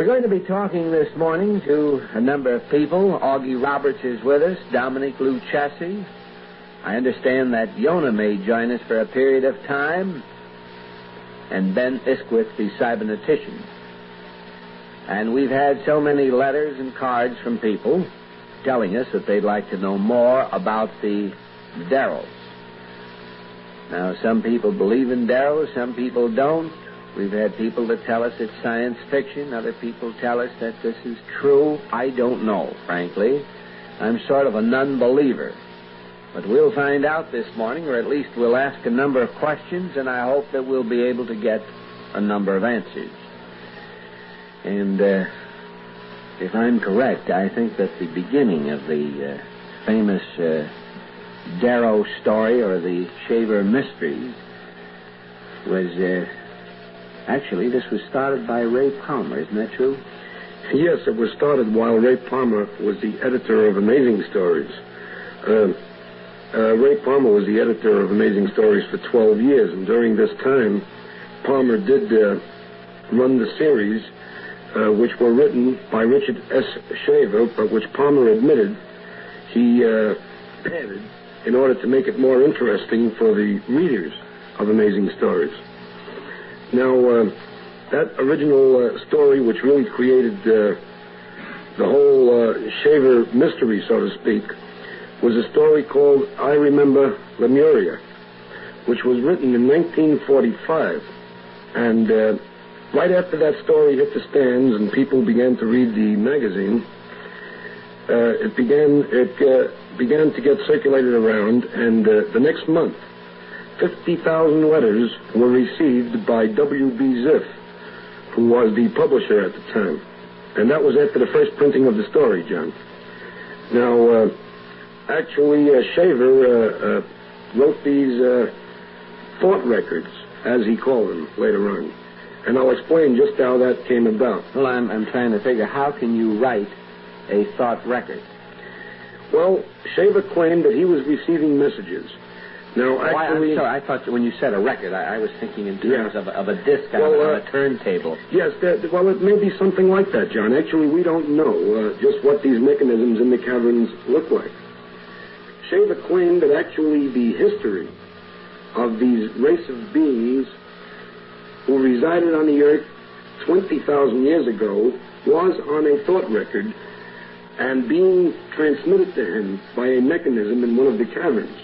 We're going to be talking this morning to a number of people. Augie Roberts is with us, Dominic Lucchesi. I understand that Yona may join us for a period of time, and Ben Isquith, the cybernetician. And we've had so many letters and cards from people telling us that they'd like to know more about the Darrells. Now, some people believe in Darrells, some people don't. We've had people that tell us it's science fiction. Other people tell us that this is true. I don't know, frankly. I'm sort of a non-believer. But we'll find out this morning, or at least we'll ask a number of questions, and I hope that we'll be able to get a number of answers. And if I'm correct, I think that the beginning of the famous Darrow story, or the Shaver Mysteries, was... Actually, this was started by Ray Palmer, isn't that true? Yes, it was started while Ray Palmer was the editor of Amazing Stories. Ray Palmer was the editor of Amazing Stories for 12 years, and during this time, Palmer did run the series, which were written by Richard S. Shaver, but which Palmer admitted he added in order to make it more interesting for the readers of Amazing Stories. Now, that original story, which really created the whole Shaver mystery, so to speak, was a story called I Remember Lemuria, which was written in 1945. And right after that story hit the stands and people began to read the magazine, it began to get circulated around, and the next month, 50,000 letters were received by W.B. Ziff, who was the publisher at the time. And that was after the first printing of the story, John. Now, actually, Shaver wrote these thought records, as he called them, later on. And I'll explain just how that came about. Well, I'm trying to figure, how can you write a thought record? Well, Shaver claimed that he was receiving messages. Now, actually... I'm sorry, I thought when you said a record, I was thinking in terms of a disc on a turntable. Yes, well, it may be something like that, John. Actually, we don't know just what these mechanisms in the caverns look like. Shaver claimed that actually the history of these race of beings who resided on the Earth 20,000 years ago was on a thought record and being transmitted to him by a mechanism in one of the caverns.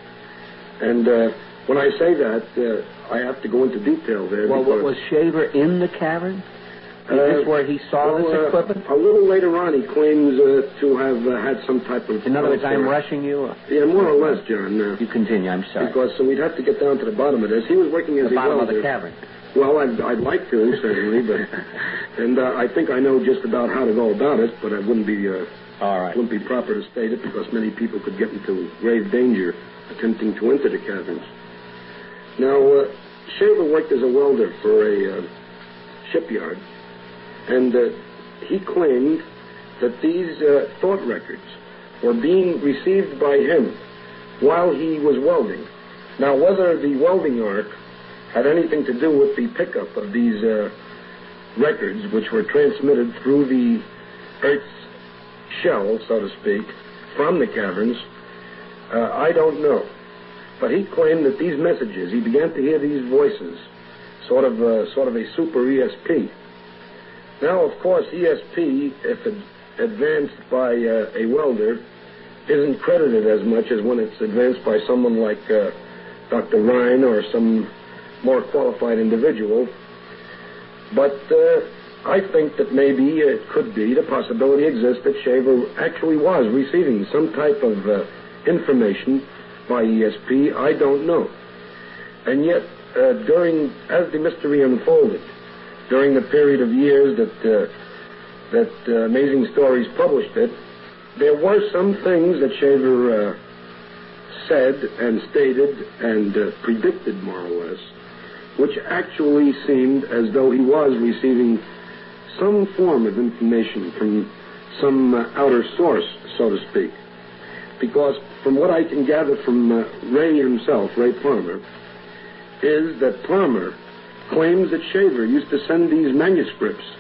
And when I say that, I have to go into detail there. Well, was Shaver in the cavern? Is this where he saw this equipment? A little later on, he claims to have had some type of... In other words, I'm rushing you? Yeah, more or less, John. You continue, I'm sorry. Because we'd have to get down to the bottom of this. He was working as the a welder. bottom of the cavern. Well, I'd like to, certainly, but... And I think I know just about how to go about it, but it wouldn't be... All right. Wouldn't be proper to state it because many people could get into grave danger attempting to enter the caverns. Now, Shaver worked as a welder for a shipyard, and he claimed that these thought records were being received by him while he was welding. Now, whether the welding arc had anything to do with the pickup of these records, which were transmitted through the Earth's shell, so to speak, from the caverns, I don't know. But he claimed that these messages, he began to hear these voices, sort of a super ESP. Now, of course, ESP, if advanced by a welder, isn't credited as much as when it's advanced by someone like Dr. Rhine or some more qualified individual. But I think that maybe it could be, the possibility exists that Shaver actually was receiving some type of information by ESP. I don't know. And yet, as the mystery unfolded, during the period of years that Amazing Stories published it, there were some things that Shaver said and stated and predicted, more or less, which actually seemed as though he was receiving some form of information from some outer source, so to speak. Because from what I can gather from Ray himself, Ray Palmer, is that Palmer claims that Shaver used to send these manuscripts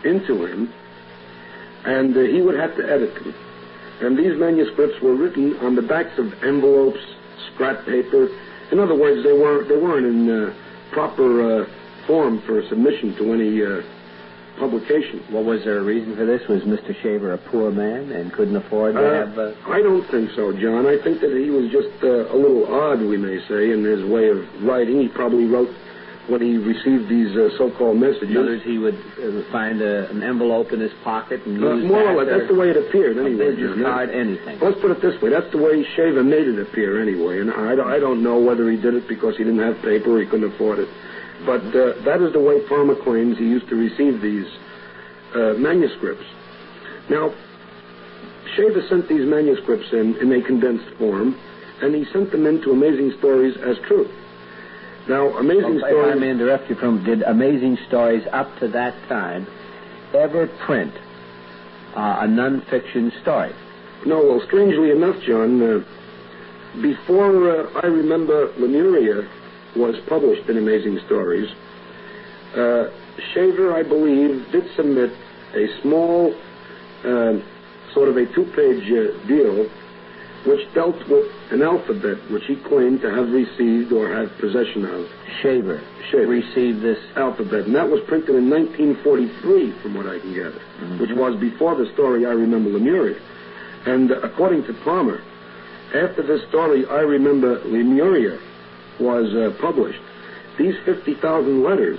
into him, and he would have to edit them. And these manuscripts were written on the backs of envelopes, scrap paper. In other words, they weren't in proper form for submission to any publication. Well, was there a reason for this? Was Mr. Shaver a poor man and couldn't afford to have... I don't think so, John. I think that he was just a little odd, we may say, in his way of writing. He probably wrote when he received these so-called messages. In others, he would find an envelope in his pocket and use more or less. That's the way it appeared, anyway. A business card, anything. Let's put it this way. That's the way Shaver made it appear, anyway. And I don't know whether he did it because he didn't have paper or he couldn't afford it. But that is the way Palmer claims he used to receive these manuscripts. Now, Shaver sent these manuscripts in a condensed form, and he sent them in to Amazing Stories as truth. Now, Amazing Stories... If I may interrupt you, did Amazing Stories up to that time ever print a non-fiction story? No, well, strangely enough, John, before I Remember Lemuria was published in Amazing Stories, Shaver, I believe, did submit a small, sort of a two-page deal which dealt with an alphabet which he claimed to have received or have possession of. Shaver received this alphabet, and that was printed in 1943, from what I can gather, which was before the story I Remember Lemuria. And according to Palmer, after this story I Remember Lemuria was published, these 50,000 letters,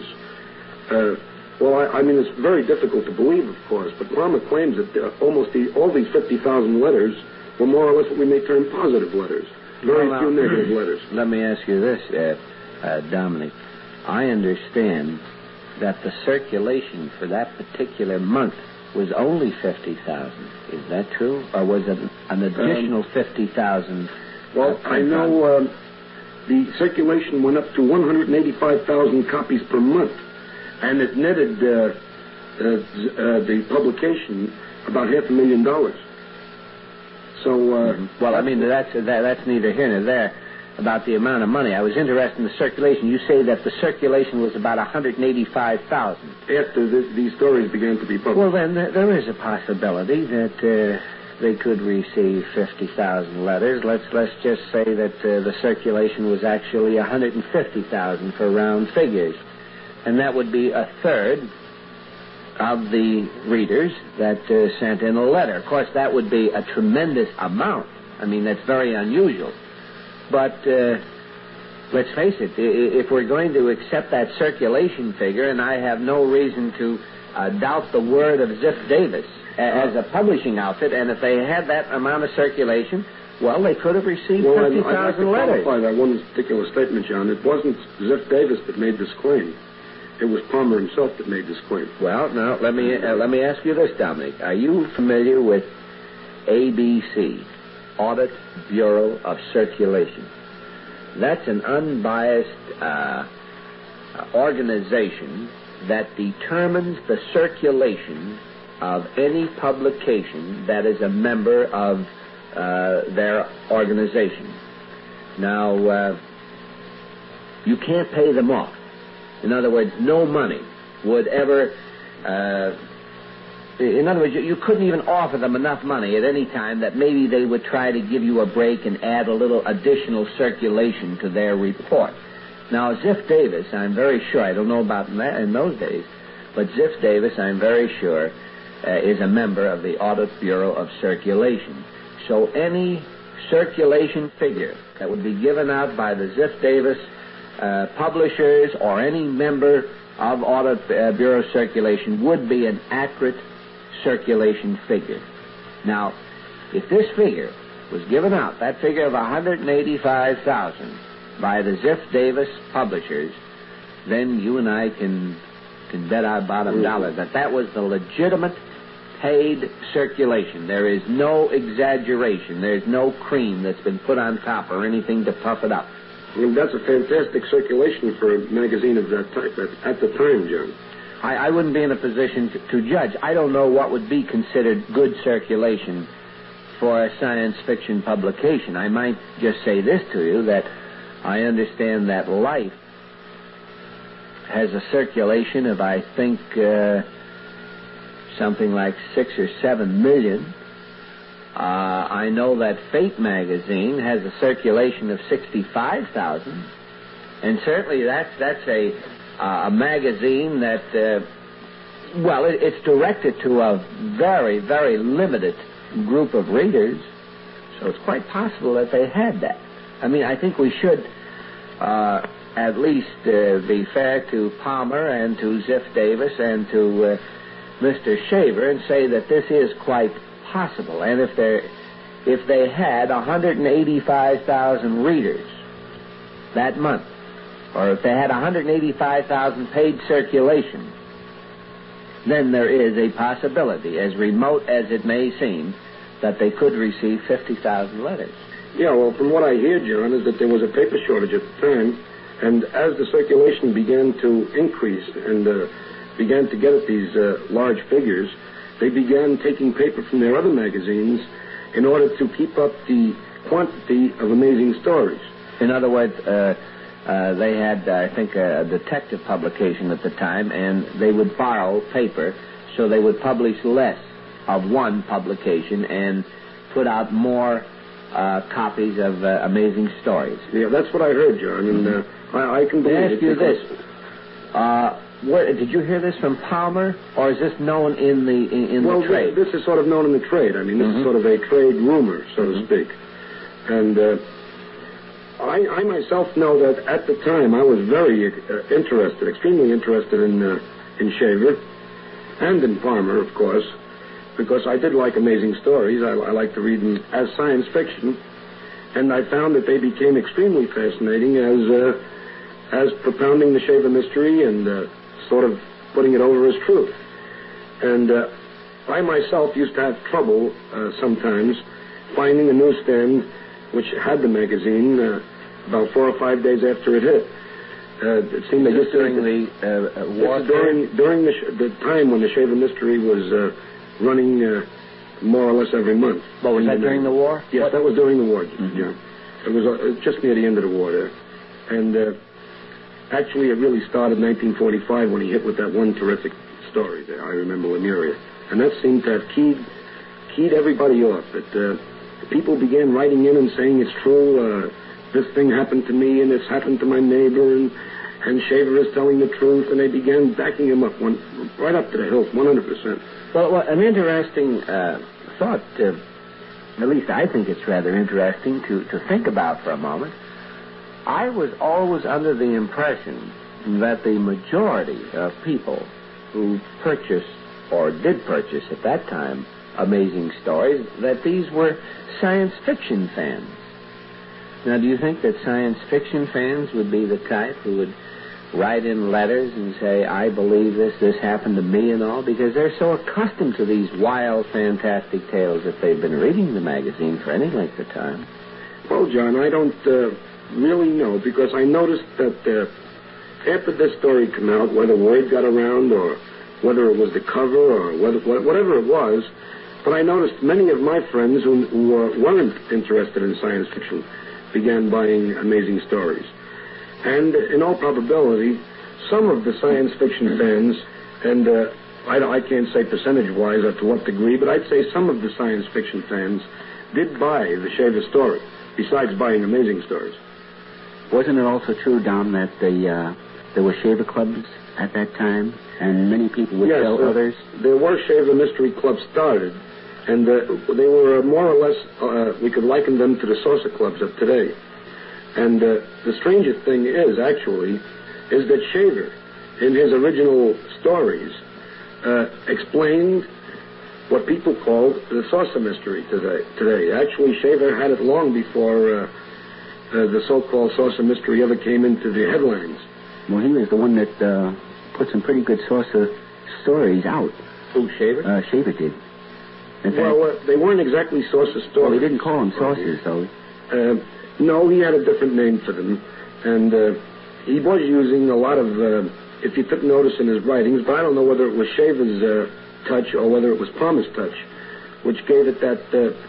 I mean, it's very difficult to believe, of course, but Palmer claims that all these 50,000 letters were more or less what we may term positive letters. Very few negative letters. Let me ask you this, Dominic. I understand that the circulation for that particular month was only 50,000. Is that true? Or was it an additional 50,000? Well, I know the circulation went up to 185,000 copies per month, and it netted the publication about $500,000. So, well, I mean, that's neither here nor there about the amount of money. I was interested in the circulation. You say that the circulation was about 185,000. After these stories began to be published. Well, then, there is a possibility that they could receive 50,000 letters. Let's just say that the circulation was actually 150,000 for round figures. And that would be a third of the readers that sent in a letter. Of course, that would be a tremendous amount. I mean, that's very unusual. But let's face it, if we're going to accept that circulation figure, and I have no reason to doubt the word of Ziff Davis as a publishing outfit, and if they had that amount of circulation, well, they could have received 50,000 letters. I'd like to qualify that one particular statement, John. It wasn't Ziff Davis that made this claim. It was Palmer himself that made this claim. Well, now, let me ask you this, Dominic. Are you familiar with ABC, Audit Bureau of Circulation? That's an unbiased organization that determines the circulation of any publication that is a member of their organization. Now, you can't pay them off. In other words, no money would ever... in other words, you couldn't even offer them enough money at any time that maybe they would try to give you a break and add a little additional circulation to their report. Now, Ziff Davis, I'm very sure, I don't know about in those days, but Ziff Davis, I'm very sure, is a member of the Audit Bureau of Circulation. So any circulation figure that would be given out by the Ziff Davis publishers or any member of Audit Bureau of Circulation would be an accurate circulation figure. Now, if this figure was given out, that figure of 185,000 by the Ziff Davis publishers, then you and I can bet our bottom dollar that was the legitimate paid circulation. There is no exaggeration. There's no cream that's been put on top or anything to puff it up. Well, that's a fantastic circulation for a magazine of that type at the time, John. I wouldn't be in a position to judge. I don't know what would be considered good circulation for a science fiction publication. I might just say this to you, that I understand that Life has a circulation of, I think, something like 6 or 7 million. I know that Fate magazine has a circulation of 65,000, and certainly that's a magazine that, it's directed to a very, very limited group of readers, so it's quite possible that they had that. I mean, I think we should at least be fair to Palmer and to Ziff Davis and to Mr. Shaver and say that this is quite possible. And if they had 185,000 readers that month, or if they had 185,000 paid circulation, then there is a possibility, as remote as it may seem, that they could receive 50,000 letters. Yeah, well, from what I hear, John, is that there was a paper shortage at the time, and as the circulation began to increase and began to get at these large figures, they began taking paper from their other magazines in order to keep up the quantity of amazing stories. In other words, they had, I think, a detective publication at the time, and they would borrow paper, so they would publish less of one publication and put out more copies of amazing stories. Yeah, that's what I heard, John, and I can believe it. Let me ask you this. Did you hear this from Palmer, or is this known in the trade? Well, this is sort of known in the trade. I mean, this is sort of a trade rumor, so to speak. And I myself know that at the time I was very interested, extremely interested in Shaver and in Palmer, of course, because I did like amazing stories. I like to read them as science fiction, and I found that they became extremely fascinating as propounding the Shaver mystery and sort of putting it over as truth. And I myself used to have trouble sometimes finding a newsstand which had the magazine about 4 or 5 days after it hit. It seemed just during the war. During the time when the Shaver mystery was running more or less every month. Well, was that during the war? Yes, that was during the war, yeah. It was just near the end of the war there. And actually, it really started in 1945 when he hit with that one terrific story there, I Remember Lemuria. And that seemed to have keyed everybody off. That people began writing in and saying it's true, this thing happened to me and it's happened to my neighbor, and Shaver is telling the truth, and they began backing him up right up to the hilt, 100%. Well, an interesting thought, at least I think it's rather interesting to think about for a moment. I was always under the impression that the majority of people who purchased, or did purchase at that time, amazing stories, that these were science fiction fans. Now, do you think that science fiction fans would be the type who would write in letters and say, I believe this happened to me and all, because they're so accustomed to these wild, fantastic tales that they've been reading the magazine for any length of time? Well, John, I don't really know, because I noticed that after this story came out, whether word got around or whether it was the cover or whatever it was, but I noticed many of my friends who weren't interested in science fiction began buying amazing stories. And in all probability, some of the science fiction fans, and I can't say percentage-wise or to what degree, but I'd say some of the science fiction fans did buy the Shaver story, besides buying amazing stories. Wasn't it also true, Don, that there were Shaver clubs at that time, and many people would tell others? There were Shaver mystery clubs started, and they were more or less, we could liken them to the saucer clubs of today. And the strangest thing is that Shaver, in his original stories, explained what people called the saucer mystery today. Actually, Shaver had it long before the so-called saucer mystery ever came into the headlines. Well, he was the one that put some pretty good saucer stories out. Who, Shaver? Shaver did. Well, they weren't exactly saucer stories. Well, he didn't call them saucers, though. No, he had a different name for them. And he was using a lot of, if you took notice in his writings, but I don't know whether it was Shaver's touch or whether it was Palmer's touch, which gave it that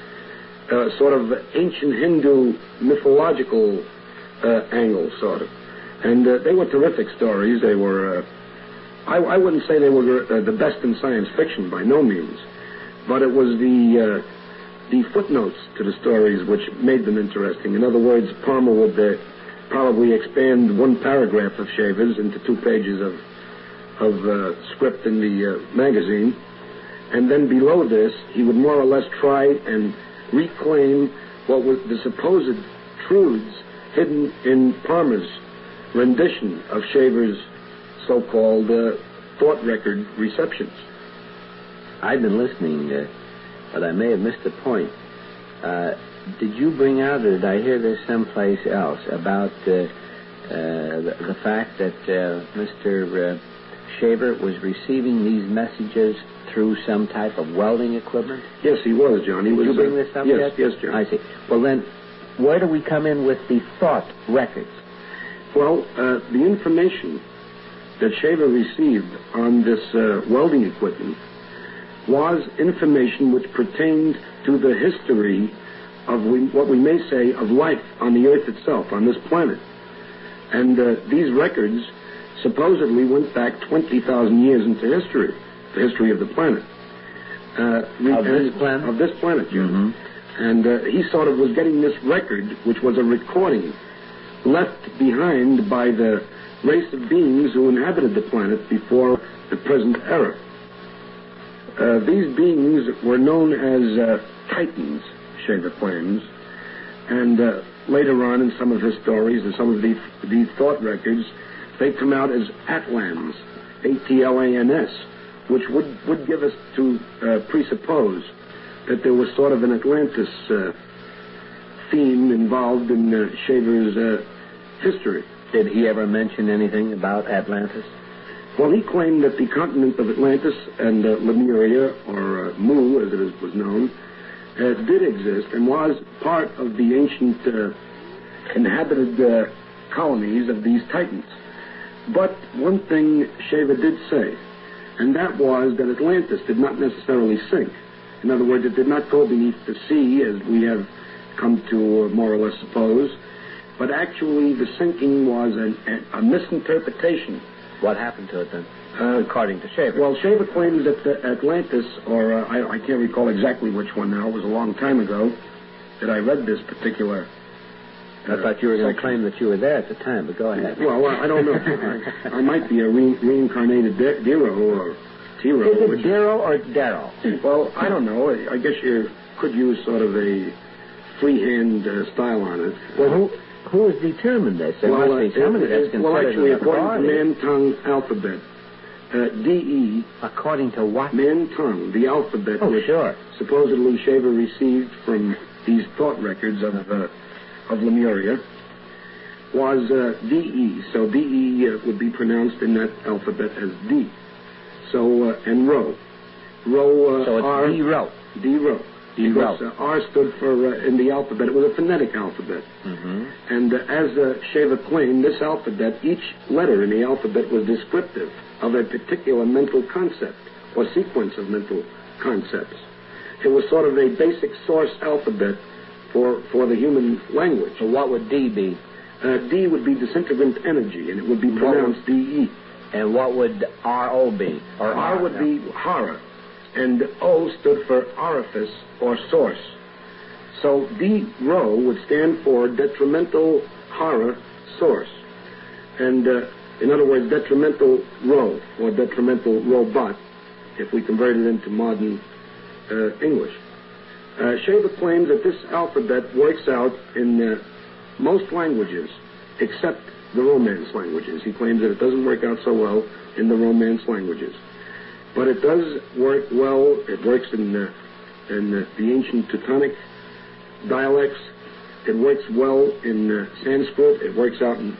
sort of ancient Hindu mythological angle, sort of. And they were terrific stories. They were I wouldn't say they were the best in science fiction by no means, but it was the footnotes to the stories which made them interesting. In other words, Palmer would probably expand one paragraph of Shaver's into 2 pages of script in the magazine, and then below this, he would more or less try and reclaim what was the supposed truths hidden in Palmer's rendition of Shaver's so-called thought record receptions. I've been listening, but I may have missed the point. Did you bring out, or did I hear this someplace else, about the fact that Mr. Shaver was receiving these messages through some type of welding equipment? Yes, he was, John. Did you bring this up yes, yet? Yes, John. I see. Well, then, where do we come in with the thought records? Well, the information that Shaver received on this welding equipment was information which pertained to the history of what we may say of life on the Earth itself, on this planet. And these records supposedly went back 20,000 years into history, the history of the planet. Of this planet? Of this planet, yes. Mm-hmm. And he sort of was getting this record, which was a recording left behind by the race of beings who inhabited the planet before the present era. These beings were known as Titans, Shaver claims, and later on in some of his stories and some of these thought records, they come out as Atlans, Atlans, which would give us to presuppose that there was sort of an Atlantis theme involved in Shaver's history. Did he ever mention anything about Atlantis? Well, he claimed that the continent of Atlantis and Lemuria, or Mu as it was known, did exist and was part of the ancient inhabited colonies of these Titans. But one thing Shaver did say, and that was that Atlantis did not necessarily sink. In other words, it did not go beneath the sea, as we have come to more or less suppose, but actually the sinking was a misinterpretation. What happened to it then, according to Shaver? Well, Shaver claims that Atlantis, or I can't recall exactly which one now, it was a long time ago that I read this particular I thought you were going to claim that you were there at the time, but go ahead. Well, I don't know. I might be a reincarnated Dero or Tiro. Is it Dero or Darrow? Well, I don't know. I guess you could use sort of a freehand style on it. Well, who has determined this? There must be somebody that's considered well, actually, an according to Man-Tongue alphabet, D-E... According to what? Man-Tongue, the alphabet which supposedly Shaver received from these thought records of Lemuria, was D-E. So D-E would be pronounced in that alphabet as D. So, and Rho. Rho, so it's R... D-Rho. D-Rho. Because R stood for, in the alphabet, it was a phonetic alphabet. Mm-hmm. And as Shaver claimed, this alphabet, each letter in the alphabet was descriptive of a particular mental concept or sequence of mental concepts. It was sort of a basic source alphabet for the human language. So what would D be? D would be disintegrant energy, and it would be pronounced D-E. And what would R-O be? Or R would be horror, and O stood for orifice or source. So D-Rho would stand for detrimental horror source. And in other words, detrimental Rho, or detrimental robot, if we convert it into modern English. Shaver claims that this alphabet works out in most languages except the Romance languages. He claims that it doesn't work out so well in the Romance languages. But it does work well. It works in the ancient Teutonic dialects. It works well in Sanskrit. It works out in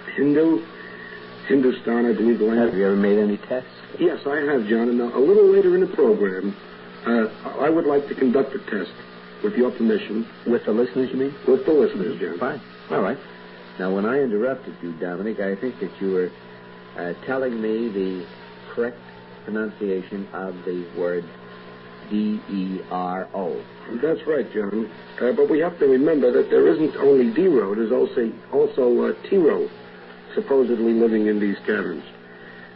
Hindustan, I believe the language. Have you ever made any tests? Yes, I have, John. And a little later in the program, I would like to conduct a test, with your permission. With the listeners, you mean? With the listeners, John. Fine. All right. Now, when I interrupted you, Dominic, I think that you were telling me the correct pronunciation of the word D-E-R-O. That's right, John. But we have to remember that there isn't only D-Rho, there's also T-Rho supposedly living in these caverns.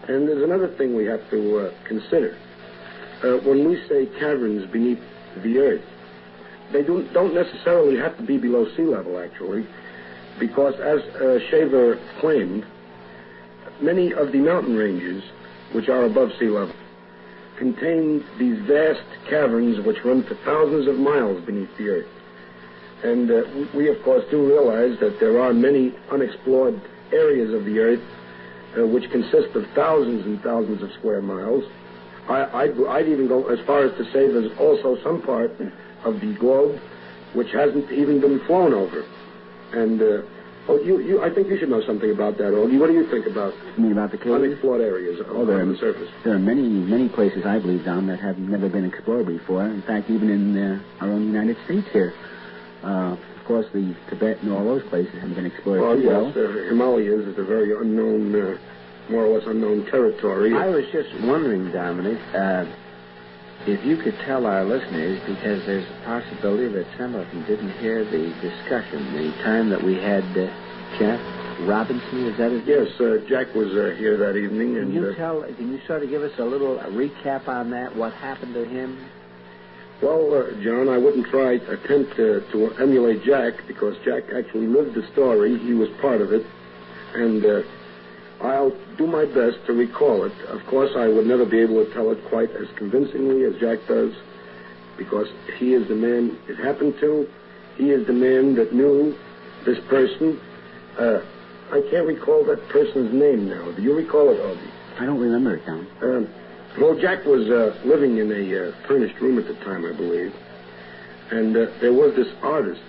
And there's another thing we have to consider. When we say caverns beneath the earth, they don't necessarily have to be below sea level, actually, because as Shaver claimed, many of the mountain ranges, which are above sea level, contain these vast caverns which run for thousands of miles beneath the earth. And we, of course, do realize that there are many unexplored areas of the earth which consist of thousands and thousands of square miles. I'd even go as far as to say there's also some part of the globe which hasn't even been flown over. And I think you should know something about that, Augie. What do you think about? You mean about the caves? Unexplored areas on the surface. There are many places, I believe, Don, that have never been explored before. In fact, even in our own United States here. Of course, the Tibet and all those places haven't been explored well. Yes, Himalayas is a very unknown, more or less unknown territory. I was just wondering, Dominic, if you could tell our listeners, because there's a possibility that some of them didn't hear the discussion, the time that we had Jack Robinson, is that his name? Yes, Jack was here that evening. Can you sort of give us a little recap on that, what happened to him? Well, John, I wouldn't attempt to emulate Jack, because Jack actually lived the story. He was part of it. And I'll do my best to recall it. Of course, I would never be able to tell it quite as convincingly as Jack does, because he is the man it happened to. He is the man that knew this person. I can't recall that person's name now. Do you recall it, Augie? I don't remember it, Don. Well, Jack was living in a furnished room at the time, I believe. And there was this artist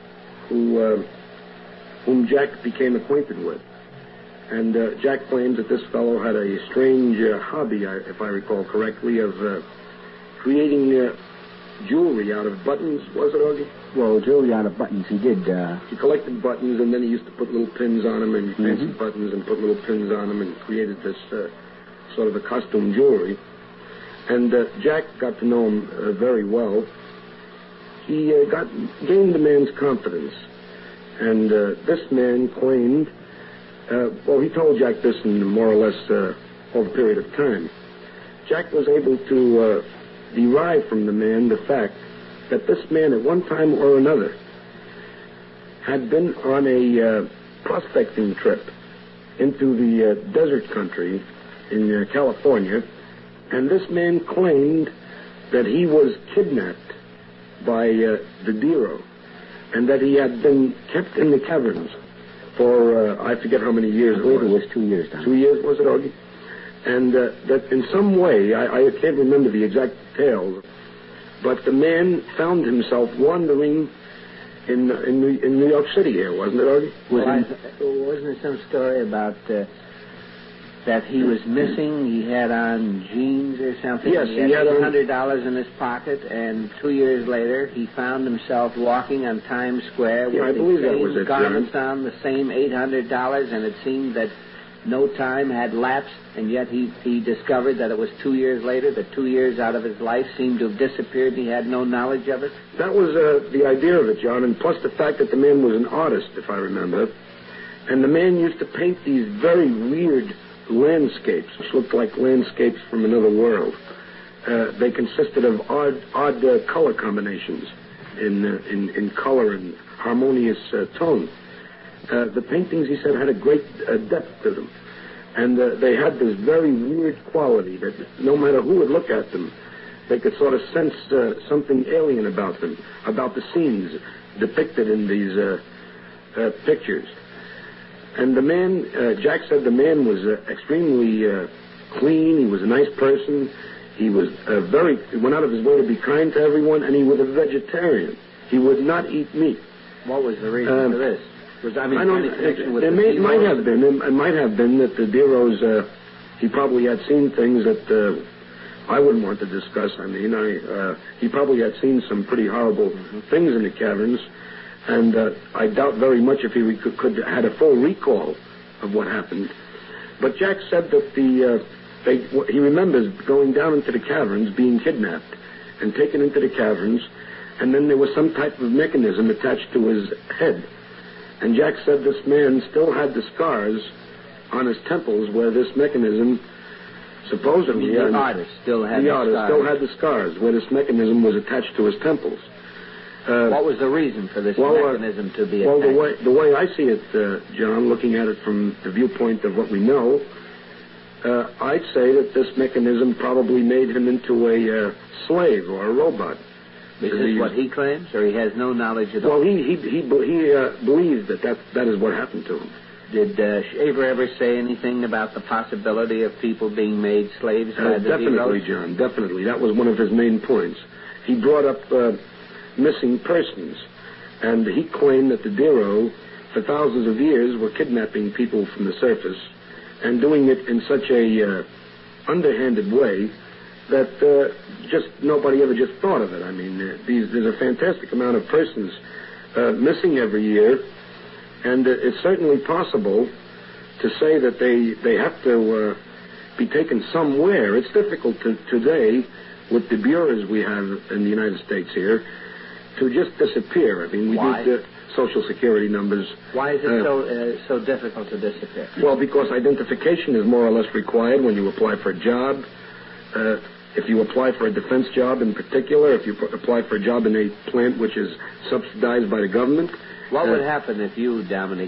whom Jack became acquainted with. And Jack claims that this fellow had a strange hobby, if I recall correctly, of creating jewelry out of buttons. Was it, Augie? Well, jewelry out of buttons, he did. He collected buttons, and then he used to put little pins on them, and fancy buttons, and put little pins on them, and created this sort of a costume jewelry. And Jack got to know him very well. He gained the man's confidence. And this man claimed, he told Jack this in more or less over a period of time. Jack was able to derive from the man the fact that this man at one time or another had been on a prospecting trip into the desert country in California, and this man claimed that he was kidnapped by the Bureau, and that he had been kept in the caverns for, I forget how many years it was. I believe it was 2 years, Don. 2 years, was it, Augie? And that in some way, I can't remember the exact details, but the man found himself wandering in New York City here, wasn't it, Augie? Wasn't there some story about that he was missing? He had on jeans or something. Yes, he had $800 in his pocket, and 2 years later, he found himself walking on Times Square with the same garments on, the same $800, and it seemed that no time had lapsed, and yet he discovered that it was 2 years later, that 2 years out of his life seemed to have disappeared, and he had no knowledge of it. That was the idea of it, John, and plus the fact that the man was an artist, if I remember, and the man used to paint these very weird landscapes, which looked like landscapes from another world. They consisted of odd color combinations in color and harmonious tone. The paintings, he said, had a great depth to them. And they had this very weird quality that no matter who would look at them, they could sort of sense something alien about them, about the scenes depicted in these pictures. And the man, Jack said the man was extremely clean. He was a nice person. He was he went out of his way to be kind to everyone, and he was a vegetarian. He would not eat meat. What was the reason for this? It might have been that the Bureau's, he probably had seen things that I wouldn't want to discuss. I mean, he probably had seen some pretty horrible things in the caverns, and I doubt very much if he could had a full recall of what happened. But Jack said that he remembers going down into the caverns, being kidnapped and taken into the caverns, and then there was some type of mechanism attached to his head. And Jack said this man still had the scars on his temples where this mechanism Supposedly, the artist still had the scars where this mechanism was attached to his temples. What was the reason for this mechanism to be attached? Well, the way I see it, John, looking at it from the viewpoint of what we know, I'd say that this mechanism probably made him into a slave or a robot. Is this what he claims, or he has no knowledge at all? Well, he believes that is what happened to him. Did Shaver ever say anything about the possibility of people being made slaves by the Definitely, Deros? John, definitely. That was one of his main points. He brought up missing persons, and he claimed that the Dero, for thousands of years, were kidnapping people from the surface and doing it in such a underhanded way that just nobody ever just thought of it. I mean, there's a fantastic amount of persons missing every year, and it's certainly possible to say that they have to be taken somewhere. It's difficult today with the bureaus we have in the United States here to just disappear. I mean, we need Social Security numbers. Why is it so difficult to disappear? Well, because identification is more or less required when you apply for a job. If you apply for a defense job in particular, if you apply for a job in a plant which is subsidized by the government. What would happen if you, Dominic,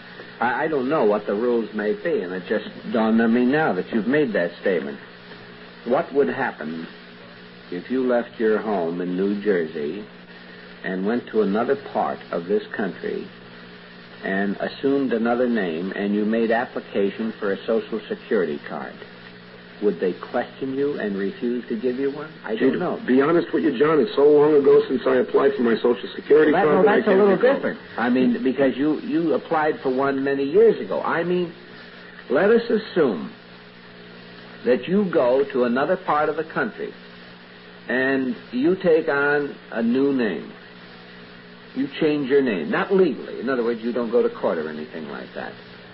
I don't know what the rules may be, and it just dawned on me now that you've made that statement. What would happen if you left your home in New Jersey and went to another part of this country and assumed another name and you made application for a Social Security card? Would they question you and refuse to give you one? I don't know. To be honest with you, John, it's so long ago since I applied for my Social Security card. No, that's a little different. I mean, because you applied for one many years ago. I mean, let us assume that you go to another part of the country and you take on a new name. You change your name, not legally. In other words, you don't go to court or anything like that.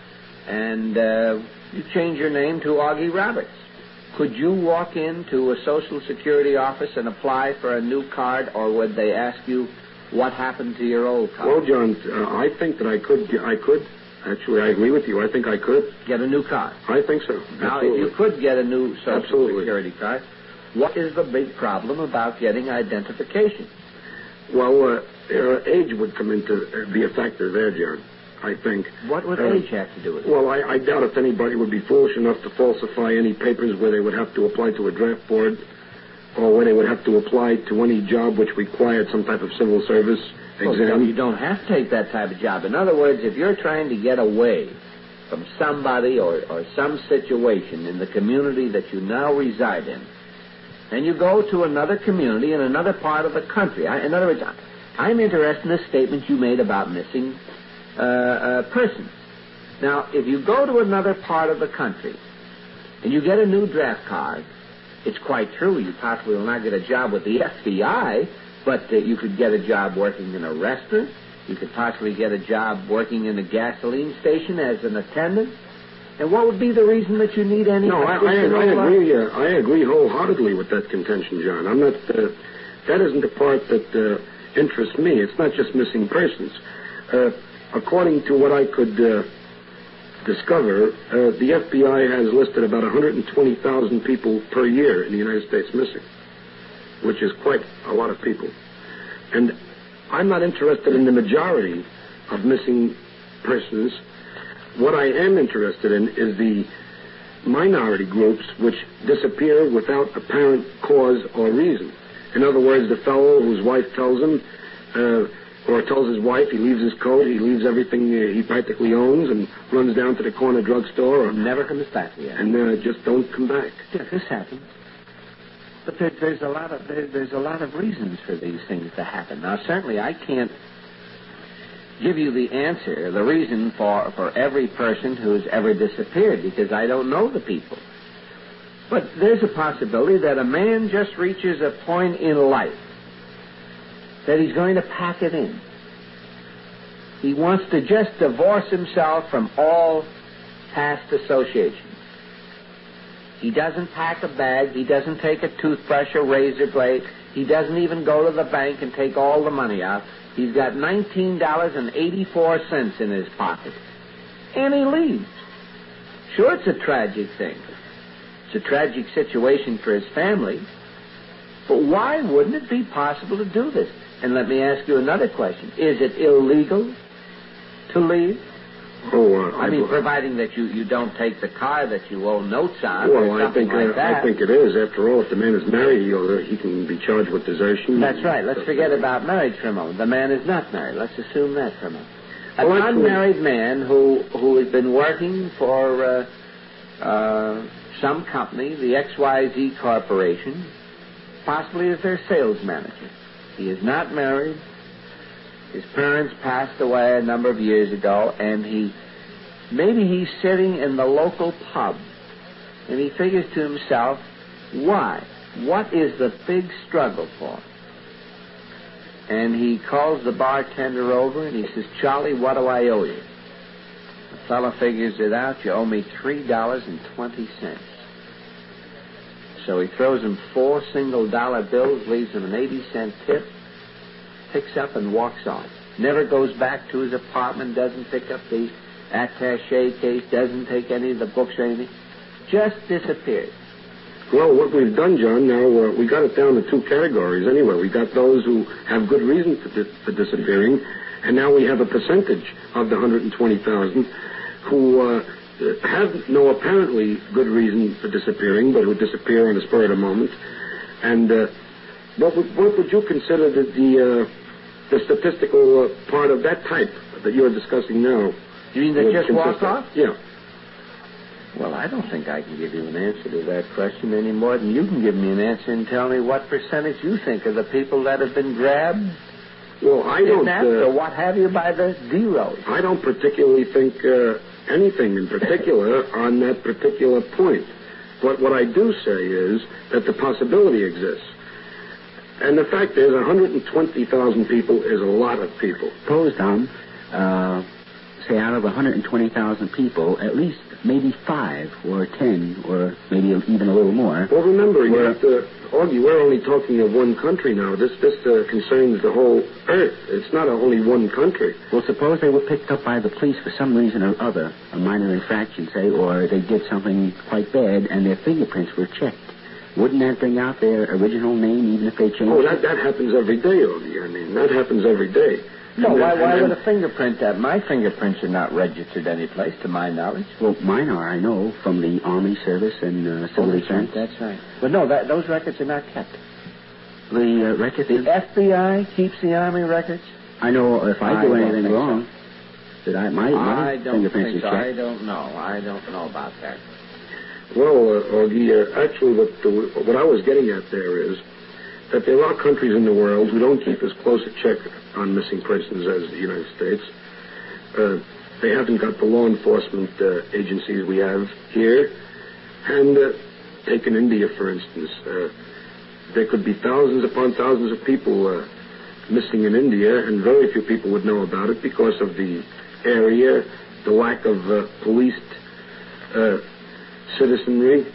And you change your name to Augie Roberts. Could you walk into a Social Security office and apply for a new card, or would they ask you what happened to your old card? Well, John, I think that I could. Actually, I agree with you. I think I could. Get a new card? I think so. Now, if you could get a new Social Security card, what is the big problem about getting identification? Well, age would come into be a factor there, John. I think. What would age have to do with it? Well, I doubt if anybody would be foolish enough to falsify any papers where they would have to apply to a draft board or where they would have to apply to any job which required some type of civil service exam. Well, you don't have to take that type of job. In other words, if you're trying to get away from somebody or some situation in the community that you now reside in, and you go to another community in another part of the country. In other words, I'm interested in this statement you made about missing persons. Now, if you go to another part of the country and you get a new draft card, it's quite true you possibly will not get a job with the FBI, but you could get a job working in a restaurant. You could possibly get a job working in a gasoline station as an attendant. And what would be the reason that you need any? No, I agree. I agree wholeheartedly with that contention, John. I'm not. That isn't the part that interests me. It's not just missing persons. According to what I could discover, the FBI has listed about 120,000 people per year in the United States missing, which is quite a lot of people. And I'm not interested in the majority of missing persons. What I am interested in is the minority groups which disappear without apparent cause or reason. In other words, the fellow whose wife tells him, or tells his wife he leaves his coat, he leaves everything he practically owns and runs down to the corner drugstore. And never comes back again. And just don't come back. Yeah, this happens. But there's a lot of reasons for these things to happen. Now, certainly I can't give you the answer, the reason for every person who's ever disappeared, because I don't know the people. But there's a possibility that a man just reaches a point in life that he's going to pack it in. He wants to just divorce himself from all past associations. He doesn't pack a bag. He doesn't take a toothbrush or razor blade. He doesn't even go to the bank and take all the money out. He's got $19.84 in his pocket. And he leaves. Sure, it's a tragic thing. It's a tragic situation for his family. But why wouldn't it be possible to do this? And let me ask you another question. Is it illegal to leave? I mean, providing that you don't take the car that you owe notes on or something like that. I think it is. After all, if the man is married, he can be charged with desertion. That's right. Let's forget about marriage for a moment. The man is not married. Let's assume that for a moment. An unmarried man who has been working for some company, the XYZ Corporation, possibly as their sales manager. He is not married. His parents passed away a number of years ago, and maybe he's sitting in the local pub, and he figures to himself, why? What is the big struggle for? And he calls the bartender over, and he says, Charlie, what do I owe you? The fellow figures it out. You owe me $3.20. So he throws him 4 single-dollar bills, leaves him an 80-cent tip, picks up and walks off. Never goes back to his apartment, doesn't pick up the attaché case, doesn't take any of the books or anything. Just disappears. Well, what we've done, John, now we got it down to 2 categories anyway. We got those who have good reason for disappearing, and now we have a percentage of the 120,000 who have no apparently good reason for disappearing, but who disappear on the spur of the moment. And what would you consider the statistical part of that type that you're discussing now? You mean that just walk off? Yeah. Well, I don't think I can give you an answer to that question any more than you can give me an answer and tell me what percentage you think of the people that have been grabbed, well, I don't, or what have you, by the D-Road. I don't particularly think anything in particular on that particular point. But what I do say is that the possibility exists. And the fact is, 120,000 people is a lot of people. Suppose, Tom, say out of 120,000 people, at least maybe 5 or 10 or maybe even a little more. Well, remember, Augie, we're only talking of one country now. This concerns the whole earth. It's not only one country. Well, suppose they were picked up by the police for some reason or other, a minor infraction, say, or they did something quite bad and their fingerprints were checked. Wouldn't that bring out their original name even if they changed it? That happens every day, Augie. I mean, that happens every day. No, why would a fingerprint that? My fingerprints are not registered any place, to my knowledge. Well, mine are, I know, from the Army service and civil defense. That's right. But no, those records are not kept. The records? The FBI keeps the Army records? I know if I do anything wrong, that my fingerprints are checked. I don't know. I don't know about that. Well, Augie, actually, what I was getting at there is that there are countries in the world who don't keep as close a check on missing persons as the United States. They haven't got the law enforcement agencies we have here. And take in India, for instance. There could be thousands upon thousands of people missing in India, and very few people would know about it because of the area, the lack of policed citizenry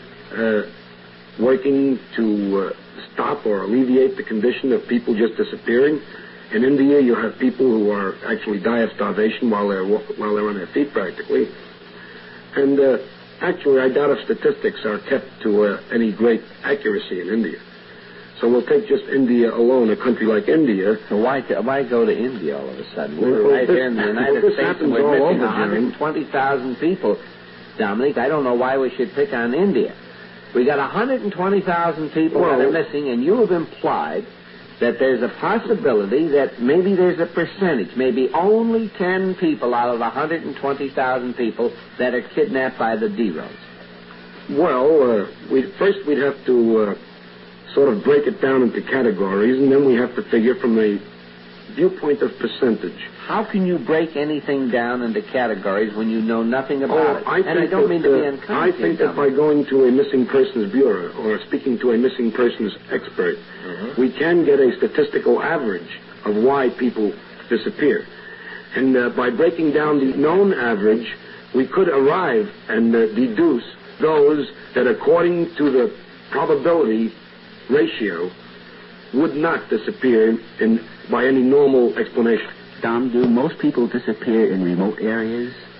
working to stop or alleviate the condition of people just disappearing. In India, you have people who are actually die of starvation while they're on their feet, practically. And actually, I doubt if statistics are kept to any great accuracy in India. So we'll take just India alone, a country like India. So why go to India all of a sudden? We're right here in the United States, and we're missing 120,000 people. Dominic, I don't know why we should pick on India. We got 120,000 people that are missing, and you have implied that there's a possibility that maybe there's a percentage, maybe only 10 people out of 120,000 people that are kidnapped by the D-Roads. Well, first we'd have to sort of break it down into categories, and then we have to figure from a viewpoint of percentage. How can you break anything down into categories when you know nothing about it? I don't mean to be uncomfortable. I think that by going to a missing persons bureau or speaking to a missing persons expert, we can get a statistical average of why people disappear. And by breaking down the known average, we could arrive and deduce those that, according to the probability ratio, would not disappear by any normal explanation. Dom, do most people disappear in remote areas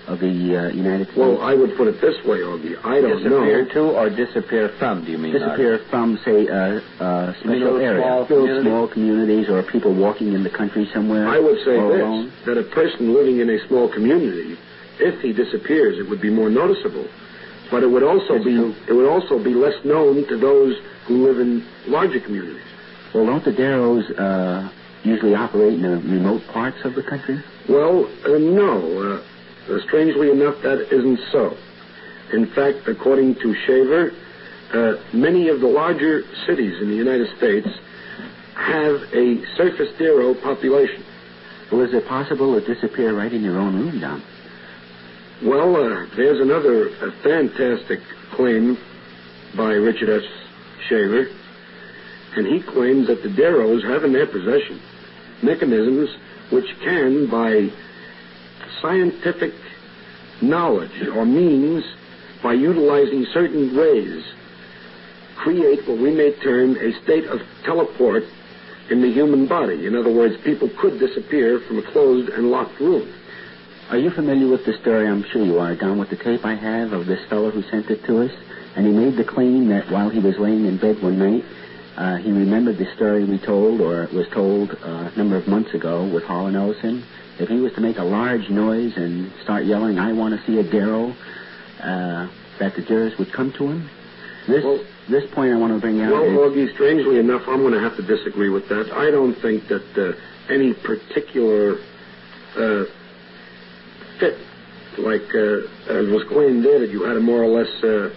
of the United States? Well, I would put it this way, Augie. I don't know. Disappear to or disappear from, do you mean? Disappear from, say, a special area. Small communities or people walking in the country somewhere. I would say this, alone. that a person living in a small community, if he disappears, it would be more noticeable. But it would also be less known to those who live in larger communities. Well, don't the Darrows usually operate in the remote parts of the country? Well, no. Strangely enough, that isn't so. In fact, according to Shaver, many of the larger cities in the United States have a surface Darrow population. Well, is it possible to disappear right in your own room, Don? Well, there's another fantastic claim by Richard S. Shaver, and he claims that the Darrows have in their possession mechanisms which can, by scientific knowledge or means, by utilizing certain rays, create what we may term a state of teleport in the human body. In other words, people could disappear from a closed and locked room. Are you familiar with the story? I'm sure you are, Don, with the tape I have of this fellow who sent it to us. And he made the claim that while he was laying in bed one night, he remembered the story we told, or was told a number of months ago with Harlan Ellison. If he was to make a large noise and start yelling, "I want to see a Darrow," that the jurors would come to him. This point I want to bring out. Well, Augie, strangely enough, I'm going to have to disagree with that. I don't think that any particular fit, like as was claimed there, that you had to more or less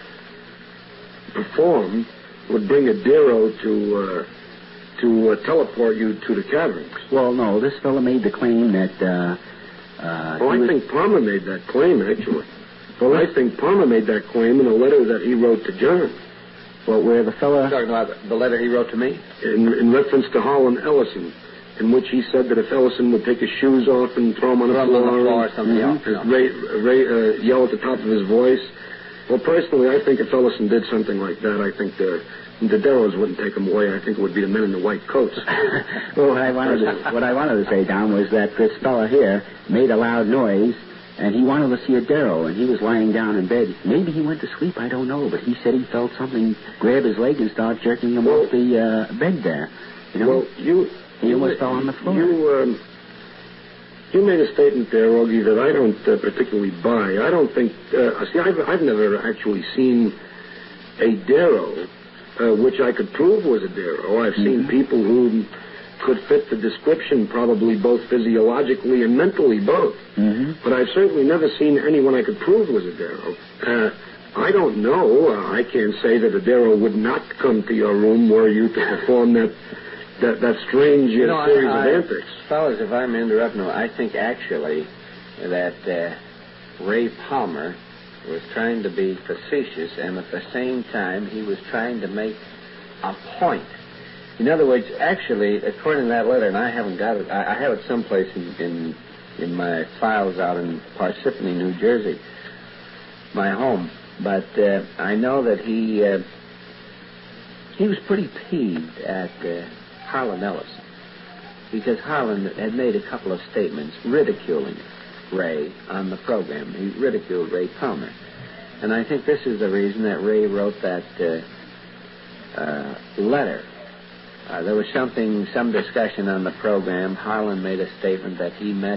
perform, would bring a Darrow to teleport you to the caverns. Well, no, this fellow made the claim that... I think Palmer made that claim, actually. Well, I think Palmer made that claim in a letter that he wrote to John. Well, where the fellow... You're talking about the letter he wrote to me? In reference to Harlan Ellison, in which he said that if Ellison would take his shoes off and throw them on the floor, or something else. Yell at the top of his voice. Well, personally, I think if Ellison did something like that, I think the Darrows wouldn't take him away. I think it would be the men in the white coats. Well, what I wanted to say, Don, was that this fellow here made a loud noise, and he wanted to see a Darrow, and he was lying down in bed. Maybe he went to sleep, I don't know, but he said he felt something grab his leg and start jerking him off the bed there. You know? Well, he almost fell on the floor. You made a statement there, Augie, that I don't particularly buy. I don't think... I've never actually seen a Darrow which I could prove was a Darrow. I've seen people who could fit the description, probably both physiologically and mentally both. But I've certainly never seen anyone I could prove was a Darrow. I don't know. I can't say that a Darrow would not come to your room were you to perform that strange series of antics. Fellas, if I'm interrupting, I think actually that Ray Palmer was trying to be facetious, and at the same time he was trying to make a point. In other words, actually, according to that letter, and I haven't got it, I have it someplace in my files out in Parsippany, New Jersey, my home. But I know that he was pretty peeved at Harlan Ellison, because Harlan had made a couple of statements ridiculing Ray on the program. He ridiculed Ray Palmer. And I think this is the reason that Ray wrote that letter. There was some discussion on the program. Harlan made a statement that he met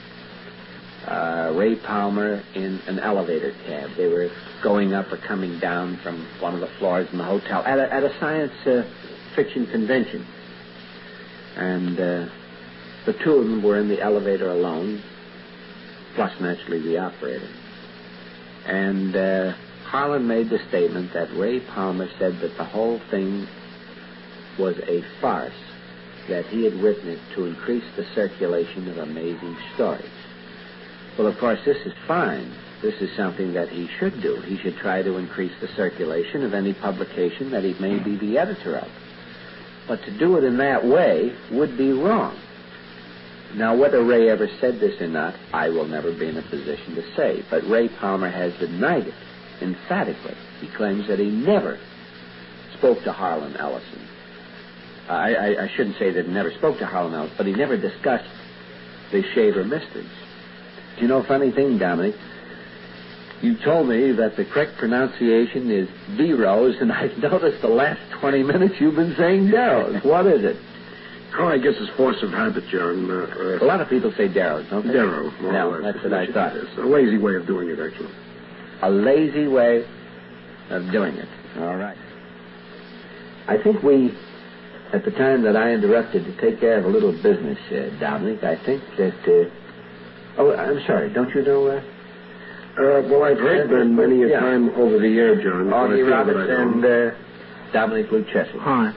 Ray Palmer in an elevator cab. They were going up or coming down from one of the floors in the hotel at a science fiction convention. And the two of them were in the elevator alone, plus naturally the operator. And Harlan made the statement that Ray Palmer said that the whole thing was a farce, that he had written it to increase the circulation of amazing stories. Well, of course, this is fine. This is something that he should do. He should try to increase the circulation of any publication that he may be the editor of. But to do it in that way would be wrong. Now, whether Ray ever said this or not, I will never be in a position to say. But Ray Palmer has denied it emphatically. He claims that he never spoke to Harlan Ellison. I shouldn't say that he never spoke to Harlan Ellison, but he never discussed the Shaver mysteries. You know, funny thing, Dominic. You told me that the correct pronunciation is Deros, and I've noticed the last 20 minutes you've been saying Darrows. What is it? Oh, I guess it's force of habit, John. A lot of people say Darrows, don't they? Darrow, more no, or less. That's what I thought. It's a lazy way of doing it, actually. A lazy way of doing it. All right. I think we, at the time that I interrupted to take care of a little business, Dominic, I think that... oh, I'm sorry. Don't you know... well, I've heard them many a time over the year, John. Augie Roberts and Dominic Lucchesi. Hi.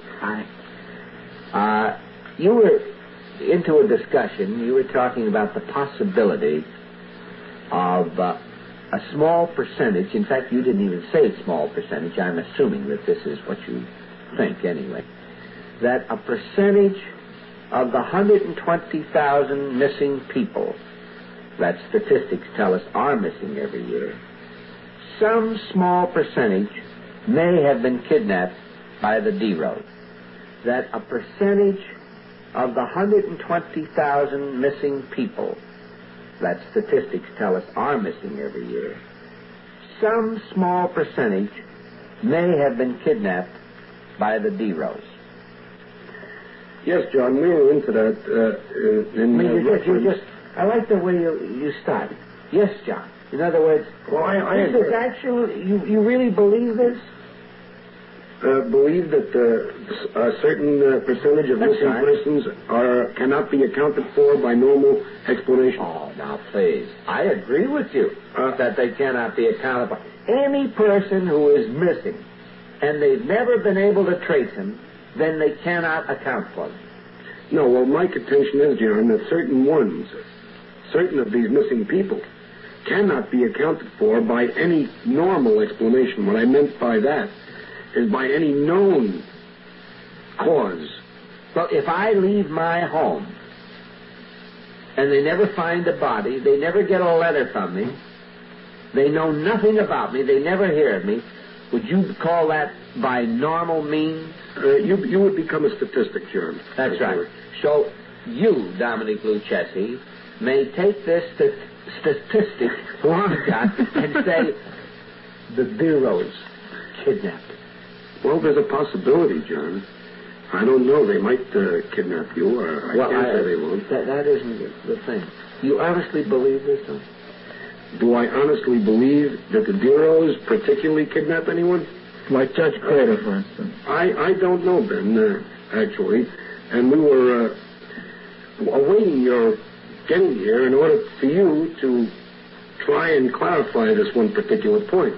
You were into a discussion. You were talking about the possibility of a small percentage. In fact, you didn't even say small percentage. I'm assuming that this is what you think anyway. That a percentage of the 120,000 missing people that statistics tell us are missing every year, some small percentage may have been kidnapped by the Deros. That a percentage of the 120,000 missing people that statistics tell us are missing every year, some small percentage may have been kidnapped by the Deros. Yes, John, we were into that I like the way you started. Yes, John. In other words, this is actually, you really believe this? Believe that a certain percentage of missing persons cannot be accounted for by normal explanation. Oh, now, please. I agree with you that they cannot be accounted for. Any person who is missing and they've never been able to trace him, then they cannot account for them. No, well, my contention is, John, that certain of these missing people cannot be accounted for by any normal explanation. What I meant by that is by any known cause. Well, if I leave my home and they never find a body, they never get a letter from me, they know nothing about me, they never hear of me, would you call that by normal means? You would become a statistic, John. That's right. So you, Dominic Lucchesi, may take this statistic and say the Deros kidnapped. Well, there's a possibility, John. I don't know. They might kidnap you, or I can't say they won't. That isn't the thing. You honestly believe this, though? Do I honestly believe that the Deros particularly kidnap anyone? Like Judge Crater, for instance. I don't know, Ben, actually. And we were awaiting your getting here in order for you to try and clarify this one particular point.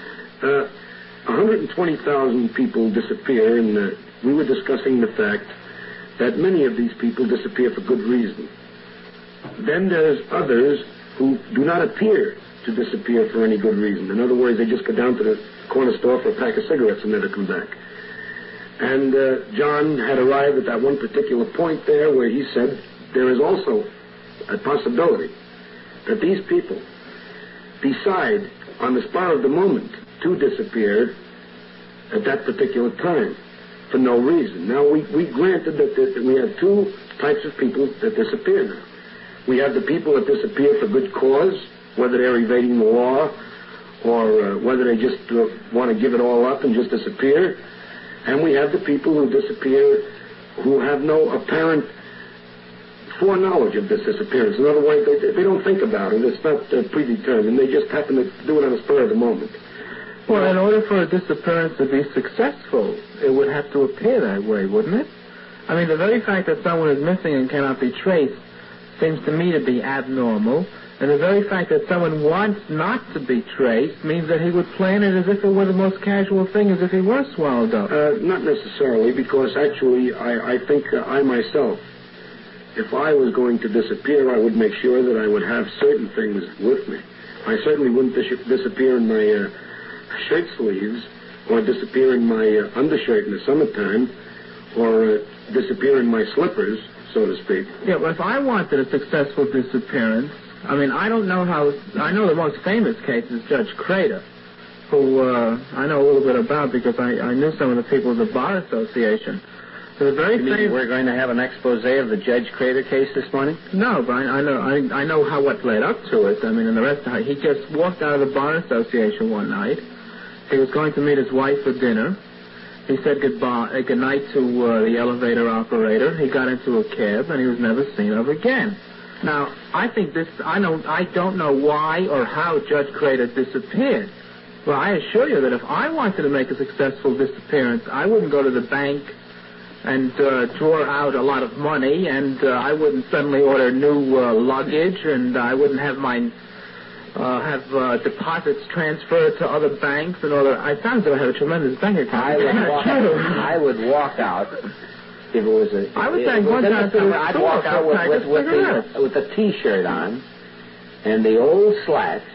120,000 people disappear, and we were discussing the fact that many of these people disappear for good reason. Then there's others who do not appear to disappear for any good reason. In other words, they just go down to the corner store for a pack of cigarettes and never come back. And John had arrived at that one particular point there where he said there is also a possibility that these people decide on the spur of the moment to disappear at that particular time for no reason. Now, we granted that we have two types of people that disappear now. We have the people that disappear for good cause, whether they're evading the law or whether they just want to give it all up and just disappear. And we have the people who disappear who have no apparent foreknowledge of this disappearance. In other words, they don't think about it. It's not predetermined. They just happen to do it on the spur of the moment. Well, in order for a disappearance to be successful, it would have to appear that way, wouldn't it? I mean, the very fact that someone is missing and cannot be traced seems to me to be abnormal. And the very fact that someone wants not to be traced means that he would plan it as if it were the most casual thing, as if he were swallowed up. Not necessarily, because actually I think I myself, if I was going to disappear, I would make sure that I would have certain things with me. I certainly wouldn't disappear in my shirt sleeves or disappear in my undershirt in the summertime or disappear in my slippers, so to speak. Yeah, well, if I wanted a successful disappearance, I mean, I don't know how... I know the most famous case is Judge Crater, who I know a little bit about because I knew some of the people of the Bar Association. The very You mean same. we're going to have an expose of the Judge Crater case this morning? No, but I know what led up to it. I mean, and the rest of it. He just walked out of the Bar Association one night. He was going to meet his wife for dinner. He said good night to the elevator operator. He got into a cab, and he was never seen of again. Now, I don't know why or how Judge Crater disappeared. Well, I assure you that if I wanted to make a successful disappearance, I wouldn't go to the bank and draw out a lot of money, and I wouldn't suddenly order new luggage, and I wouldn't have my deposits transferred to other banks and all that. I sound as though I have a tremendous bank account. I would walk out if it was a... I was saying one time I'd walk out with the T-shirt on and the old slacks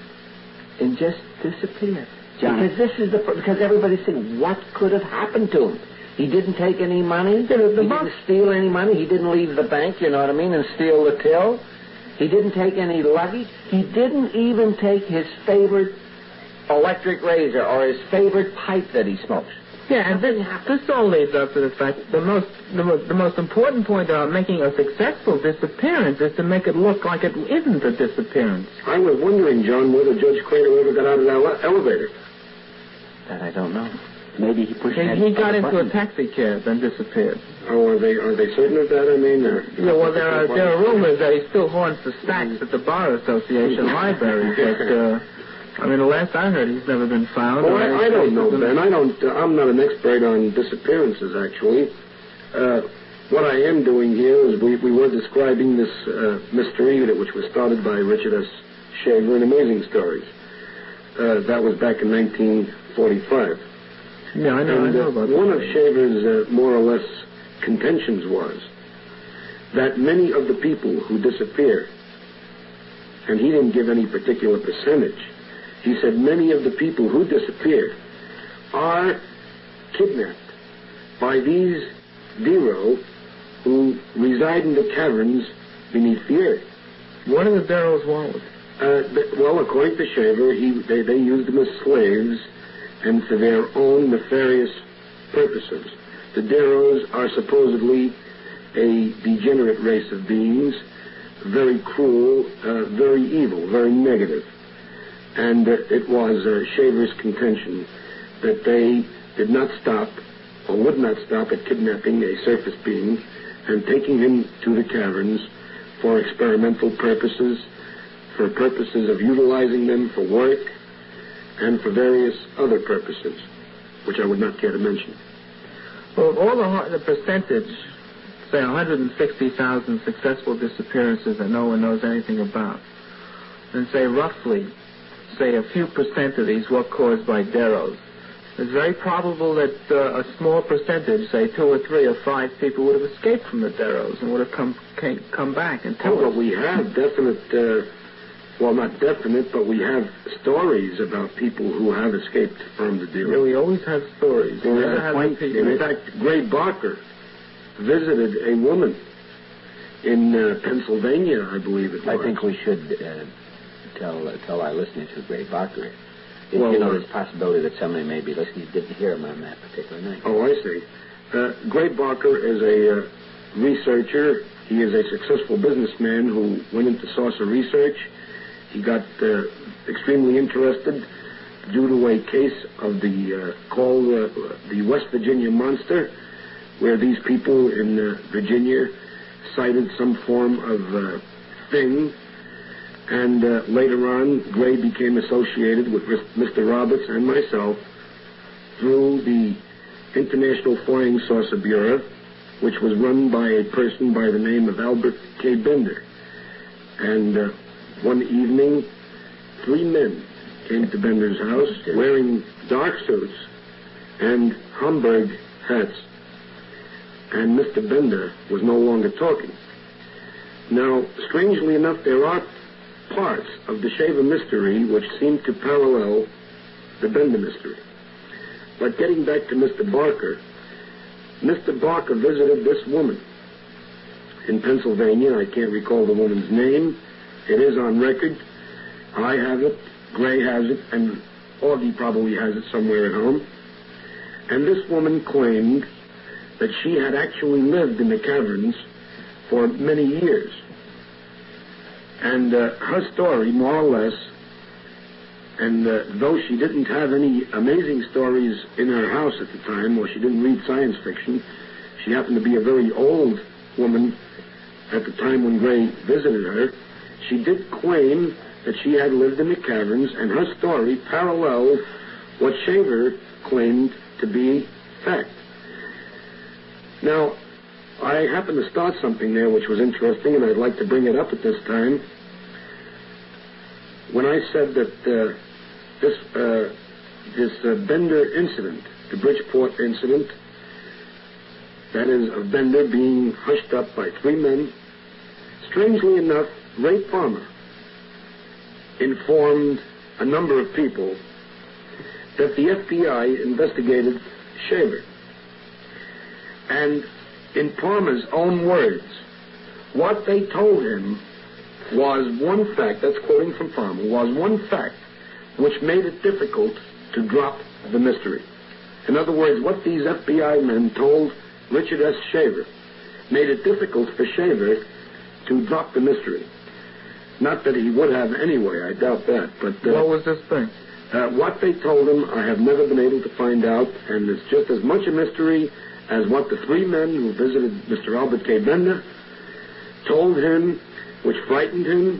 and just disappear. John. Because everybody's saying, what could have happened to him? He didn't take any money. He didn't steal any money. He didn't leave the bank, you know what I mean, and steal the till. He didn't take any luggage. He didn't even take his favorite electric razor or his favorite pipe that he smokes. Yeah, and this all leads up to the fact the most important point about making a successful disappearance is to make it look like it isn't a disappearance. I was wondering, John, whether Judge Crater ever got out of that elevator. That I don't know. Maybe he pushed that He got into button. a taxi cab and disappeared. Oh, are they certain of that? I mean, Yeah, well, there are rumors that he still haunts the stacks at the Bar Association library, but I mean, the last I heard, he's never been found. Well, I don't know, Ben. I'm not an expert on disappearances, actually. What I am doing here is we were describing this mystery which was started by Richard S. Shaver in Amazing Stories. That was back in 1945. Yeah, I know about that. One of Shaver's more or less contentions was that many of the people who disappear, and he didn't give any particular percentage, he said many of the people who disappear are kidnapped by these Dero who reside in the caverns beneath the earth. What are the Deros want? Well, according to Shaver, they used them as slaves and for their own nefarious purposes. The Deros are supposedly a degenerate race of beings, very cruel, very evil, very negative. And it was Shaver's contention that they did not stop or would not stop at kidnapping a surface being and taking him to the caverns for experimental purposes, for purposes of utilizing them for work, and for various other purposes, which I would not care to mention. Well, all the percentage, say 160,000 successful disappearances that no one knows anything about, and say roughly, a few percent of these were caused by Deros. It's very probable that a small percentage, say 2 or 3 or 5 people would have escaped from the Deros and would have come back and told us. But we have definite... well, not definite, but we have stories about people who have escaped from the Dero. Yeah, we always have stories. In fact, Gray Barker visited a woman in Pennsylvania, I believe it was. I think we should tell our listeners who Gray Barker is. There's a possibility that somebody may be listening who didn't hear him on that particular night. Oh, I see. Gray Barker is a researcher. He is a successful businessman who went into saucer research. He got extremely interested due to a case of called the West Virginia Monster, where these people in Virginia cited some form of thing. And later on, Gray became associated with Mr. Roberts and myself through the International Flying Saucer Bureau, which was run by a person by the name of Albert K. Bender. And one evening, 3 men came to Bender's house wearing dark suits and Homburg hats. And Mr. Bender was no longer talking. Now, strangely enough, there are parts of the Shaver mystery which seem to parallel the Bender mystery. But getting back to Mr. Barker visited this woman in Pennsylvania. I can't recall the woman's name. It is on record. I have it, Gray has it, and Augie probably has it somewhere at home. And this woman claimed that she had actually lived in the caverns for many years. And her story, more or less, and though she didn't have any amazing stories in her house at the time, or she didn't read science fiction, she happened to be a very old woman at the time when Gray visited her. She did claim that she had lived in the caverns, and her story paralleled what Shaver claimed to be fact. Now, I happened to start something there which was interesting, and I'd like to bring it up at this time. When I said that this Bender incident, the Bridgeport incident, that is, of Bender being hushed up by three men, strangely enough, Ray Palmer informed a number of people that the FBI investigated Shaver. And in Palmer's own words, what they told him was one fact, that's quoting from Palmer, was one fact which made it difficult to drop the mystery. In other words, what these FBI men told Richard S. Shaver made it difficult for Shaver to drop the mystery. Not that he would have anyway, I doubt that. But what was this thing? What they told him, I have never been able to find out, and it's just as much a mystery as what the three men who visited Mr. Albert K. Bender told him, which frightened him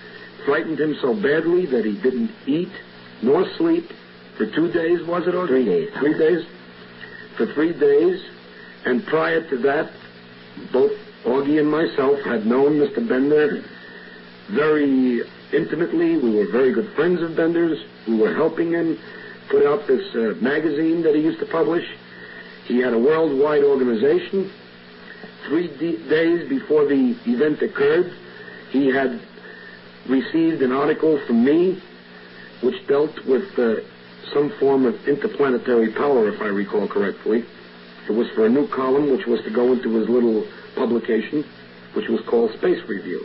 so badly that he didn't eat nor sleep for 2 days, was it? Or 3 days. 3 days? For 3 days. And prior to that, both Augie and myself had known Mr. Bender very intimately. We were very good friends of Bender's. We were helping him put out this magazine that he used to publish. He had a worldwide organization. 3 days before the event occurred, he had received an article from me which dealt with some form of interplanetary power, if I recall correctly. It was for a new column which was to go into his little publication, which was called Space Review.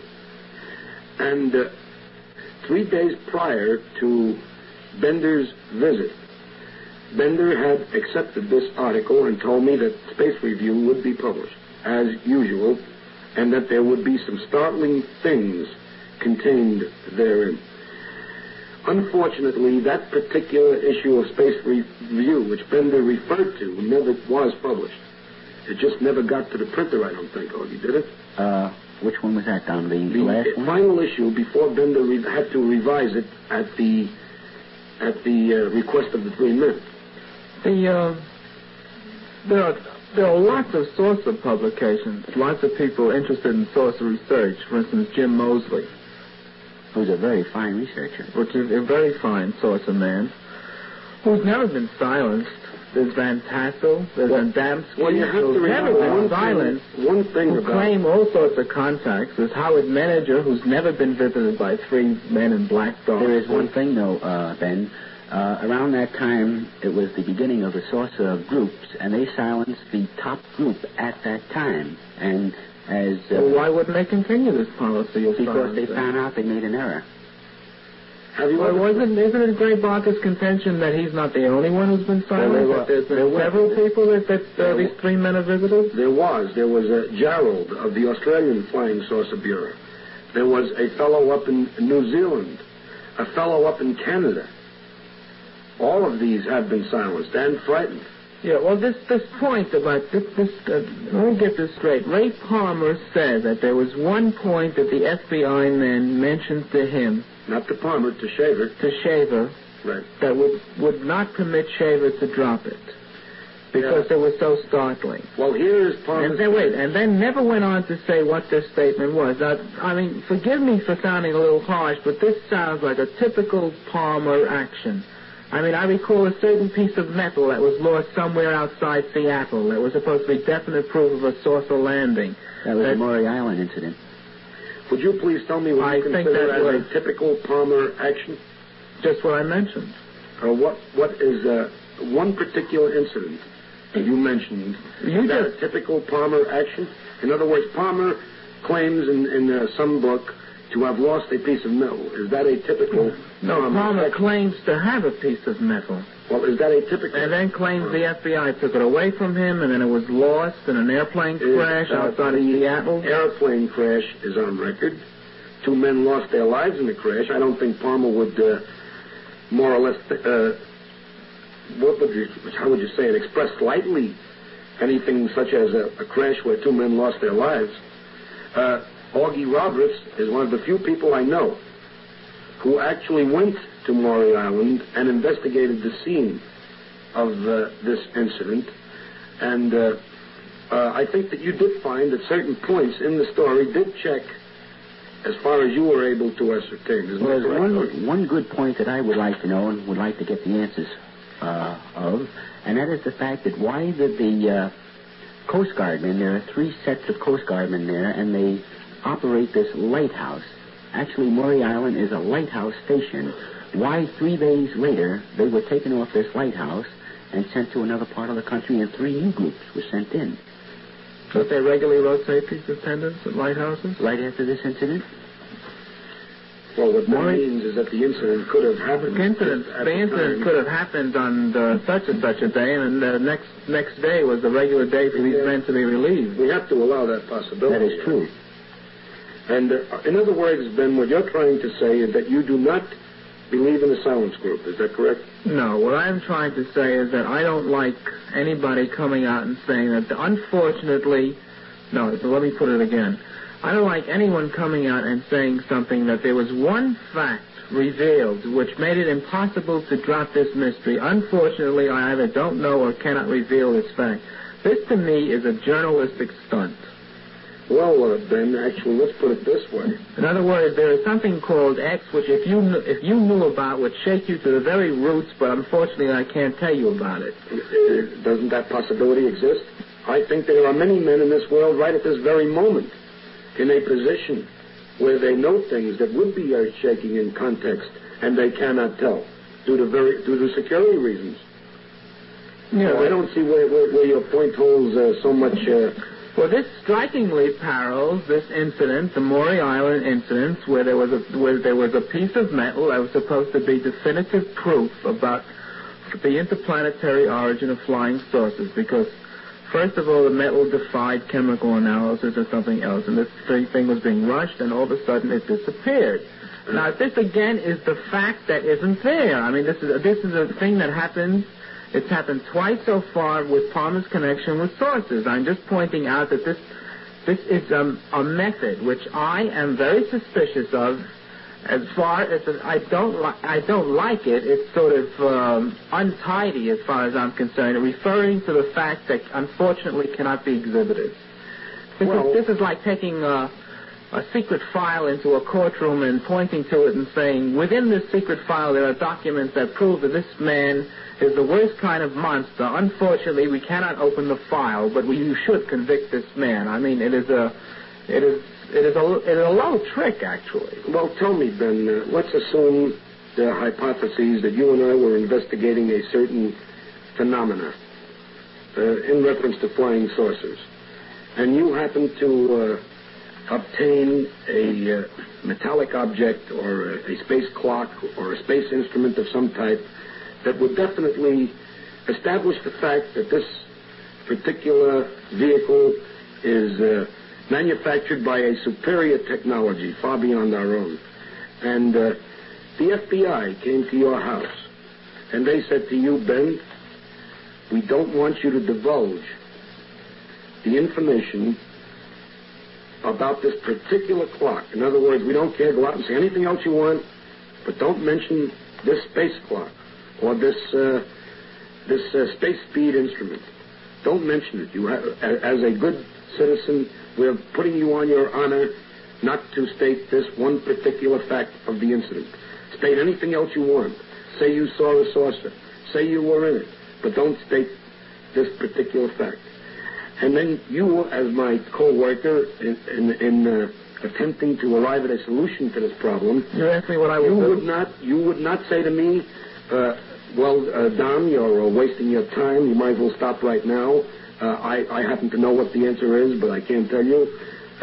And 3 days prior to Bender's visit, Bender had accepted this article and told me that Space Review would be published, as usual, and that there would be some startling things contained therein. Unfortunately, that particular issue of Space Review, which Bender referred to, never was published. It just never got to the printer, I don't think, Augie, did it? Which one was that, Don? The last one? Final issue, before Bender had to revise it at the request of the three men. There are lots of saucer publications, lots of people interested in saucer research. For instance, Jim Moseley, who's a very fine researcher. Which is a very fine saucer man, who's never been silenced. There's Van Tassel, there's Adamski, who's never been silenced, who claim all sorts of contacts. There's Howard Menager, who's never been visited by three men in black dogs. There is one thing, though, Ben. Around that time, it was the beginning of the saucer groups, and they silenced the top group at that time. And as why wouldn't they continue this policy of because they found out they made an error. Isn't it Gray Barker's contention that he's not the only one who's been silenced? There's been several people that these three men have visited? There was Gerald of the Australian Flying Saucer Bureau. There was a fellow up in New Zealand, a fellow up in Canada. All of these have been silenced and frightened. Yeah, well, this point about this let me get this straight. Ray Palmer said that there was one point that the FBI men mentioned to him. Not to Palmer, to Shaver. To Shaver. Right. That would not permit Shaver to drop it. Because it was so startling. Well, here is Palmer's... And then never went on to say what this statement was. Now, I mean, forgive me for sounding a little harsh, but this sounds like a typical Palmer action. I mean, I recall a certain piece of metal that was lost somewhere outside Seattle that was supposed to be definite proof of a saucer landing. That was the Maury Island incident. Would you please tell me what you consider as a typical Palmer action? Just what I mentioned. What is one particular incident that you mentioned? Is that a typical Palmer action? In other words, Palmer claims in some book to have lost a piece of metal. Is that a typical... No, Palmer claims to have a piece of metal. Well, is that a typical... And then claims the FBI took it away from him, and then it was lost in an airplane crash outside of Seattle. Airplane crash is on record. 2 men lost their lives in the crash. I don't think Palmer would more or less... how would you say it? Express lightly anything such as a crash where 2 men lost their lives. Augie Roberts is one of the few people I know who actually went to Maury Island and investigated the scene of this incident. And I think that you did find that certain points in the story did check as far as you were able to ascertain. Isn't that correct? One good point that I would like to know and would like to get the answers of, and that is the fact that why did the Coast Guardmen, there are 3 sets of Coast Guardmen there, and they operate this lighthouse. Actually, Maury Island is a lighthouse station. Why 3 days later they were taken off this lighthouse and sent to another part of the country, and 3 new groups were sent in? Don't they regularly rotate these attendants at lighthouses? Right after this incident? Well, what that means is that the incident could have happened. The incident could have happened on such and such a day, and the next day was the regular day for these men to be relieved. We have to allow that possibility. That is true. And in other words, Ben, what you're trying to say is that you do not believe in the silence group. Is that correct? No. What I'm trying to say is that I don't like anybody coming out and saying that, unfortunately... No, let me put it again. I don't like anyone coming out and saying something that there was one fact revealed which made it impossible to drop this mystery. Unfortunately, I either don't know or cannot reveal this fact. This, to me, is a journalistic stunt. Well, Ben, actually, let's put it this way. In other words, there is something called X, which if you knew about, would shake you to the very roots, but unfortunately I can't tell you about it. Doesn't that possibility exist? I think there are many men in this world right at this very moment in a position where they know things that would be earth-shaking in context, and they cannot tell due to security reasons. Yeah, I don't see where your point holds so much... Well, this strikingly parallels this incident, the Maury Island incident, where there was a piece of metal that was supposed to be definitive proof about the interplanetary origin of flying saucers, because first of all, the metal defied chemical analysis or something else, and this thing was being rushed, and all of a sudden it disappeared. Now, this again is the fact that isn't there. I mean, this is a thing that happens. It's happened twice so far with Palmer's connection with sources. I'm just pointing out that this is a method which I am very suspicious of. As far as I don't like it. It's sort of untidy as far as I'm concerned, referring to the fact that unfortunately cannot be exhibited. This is like taking a secret file into a courtroom and pointing to it and saying, within this secret file there are documents that prove that this man is the worst kind of monster. Unfortunately, we cannot open the file, but you should convict this man. I mean, it is a low trick, actually. Well, tell me, Ben, let's assume the hypotheses that you and I were investigating a certain phenomena in reference to flying saucers, and you happen to obtain a metallic object or a space clock or a space instrument of some type that would definitely establish the fact that this particular vehicle is manufactured by a superior technology far beyond our own. And the FBI came to your house, and they said to you, Ben, we don't want you to divulge the information about this particular clock. In other words, we don't care. Go out and say anything else you want, but don't mention this space clock or this space speed instrument. Don't mention it. You have, as a good citizen, we're putting you on your honor not to state this one particular fact of the incident. State anything else you want. Say you saw a saucer. Say you were in it. But don't state this particular fact. And then you, as my co-worker in attempting to arrive at a solution to this problem, you asked me what I would do. You would not say to me, Dom, you're wasting your time. You might as well stop right now. I happen to know what the answer is, but I can't tell you.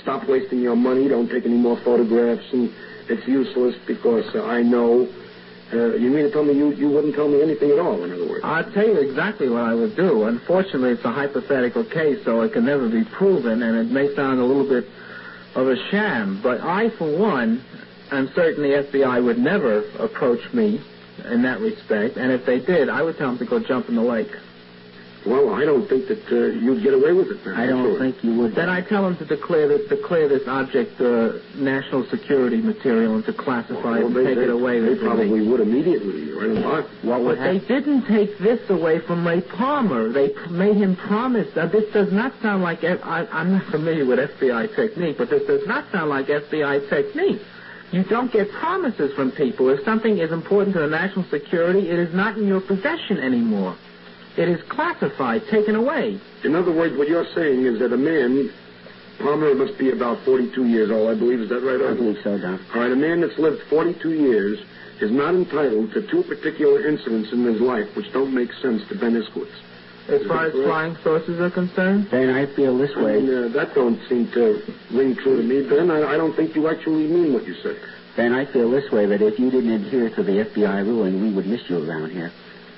stop wasting your money, don't take any more photographs, and it's useless because I know. You mean to tell me you wouldn't tell me anything at all, in other words? I'll tell you exactly what I would do. Unfortunately, it's a hypothetical case, so it can never be proven, and it may sound a little bit of a sham. But I, for one, am certain the FBI would never approach me in that respect, and if they did, I would tell them to go jump in the lake. Well, I don't think that you'd get away with it, man. I don't think you would. Then I tell them to declare this object national security material and to classify it and take it away. They probably would immediately, right? But they didn't take this away from Ray Palmer. They made him promise. Now, this does not sound like... I'm not familiar with FBI technique, but this does not sound like FBI technique. You don't get promises from people. If something is important to the national security, it is not in your possession anymore. It is classified, taken away. In other words, what you're saying is that a man, Palmer must be about 42 years old, I believe. Is that right? I believe so, Doc. All right, a man that's lived 42 years is not entitled to two particular incidents in his life which don't make sense to Ben Iskowitz. As far as flying saucers are concerned? Ben, I feel this way. That don't seem to ring true to me, Ben. I don't think you actually mean what you say. Ben, I feel this way, that if you didn't adhere to the FBI ruling, we would miss you around here.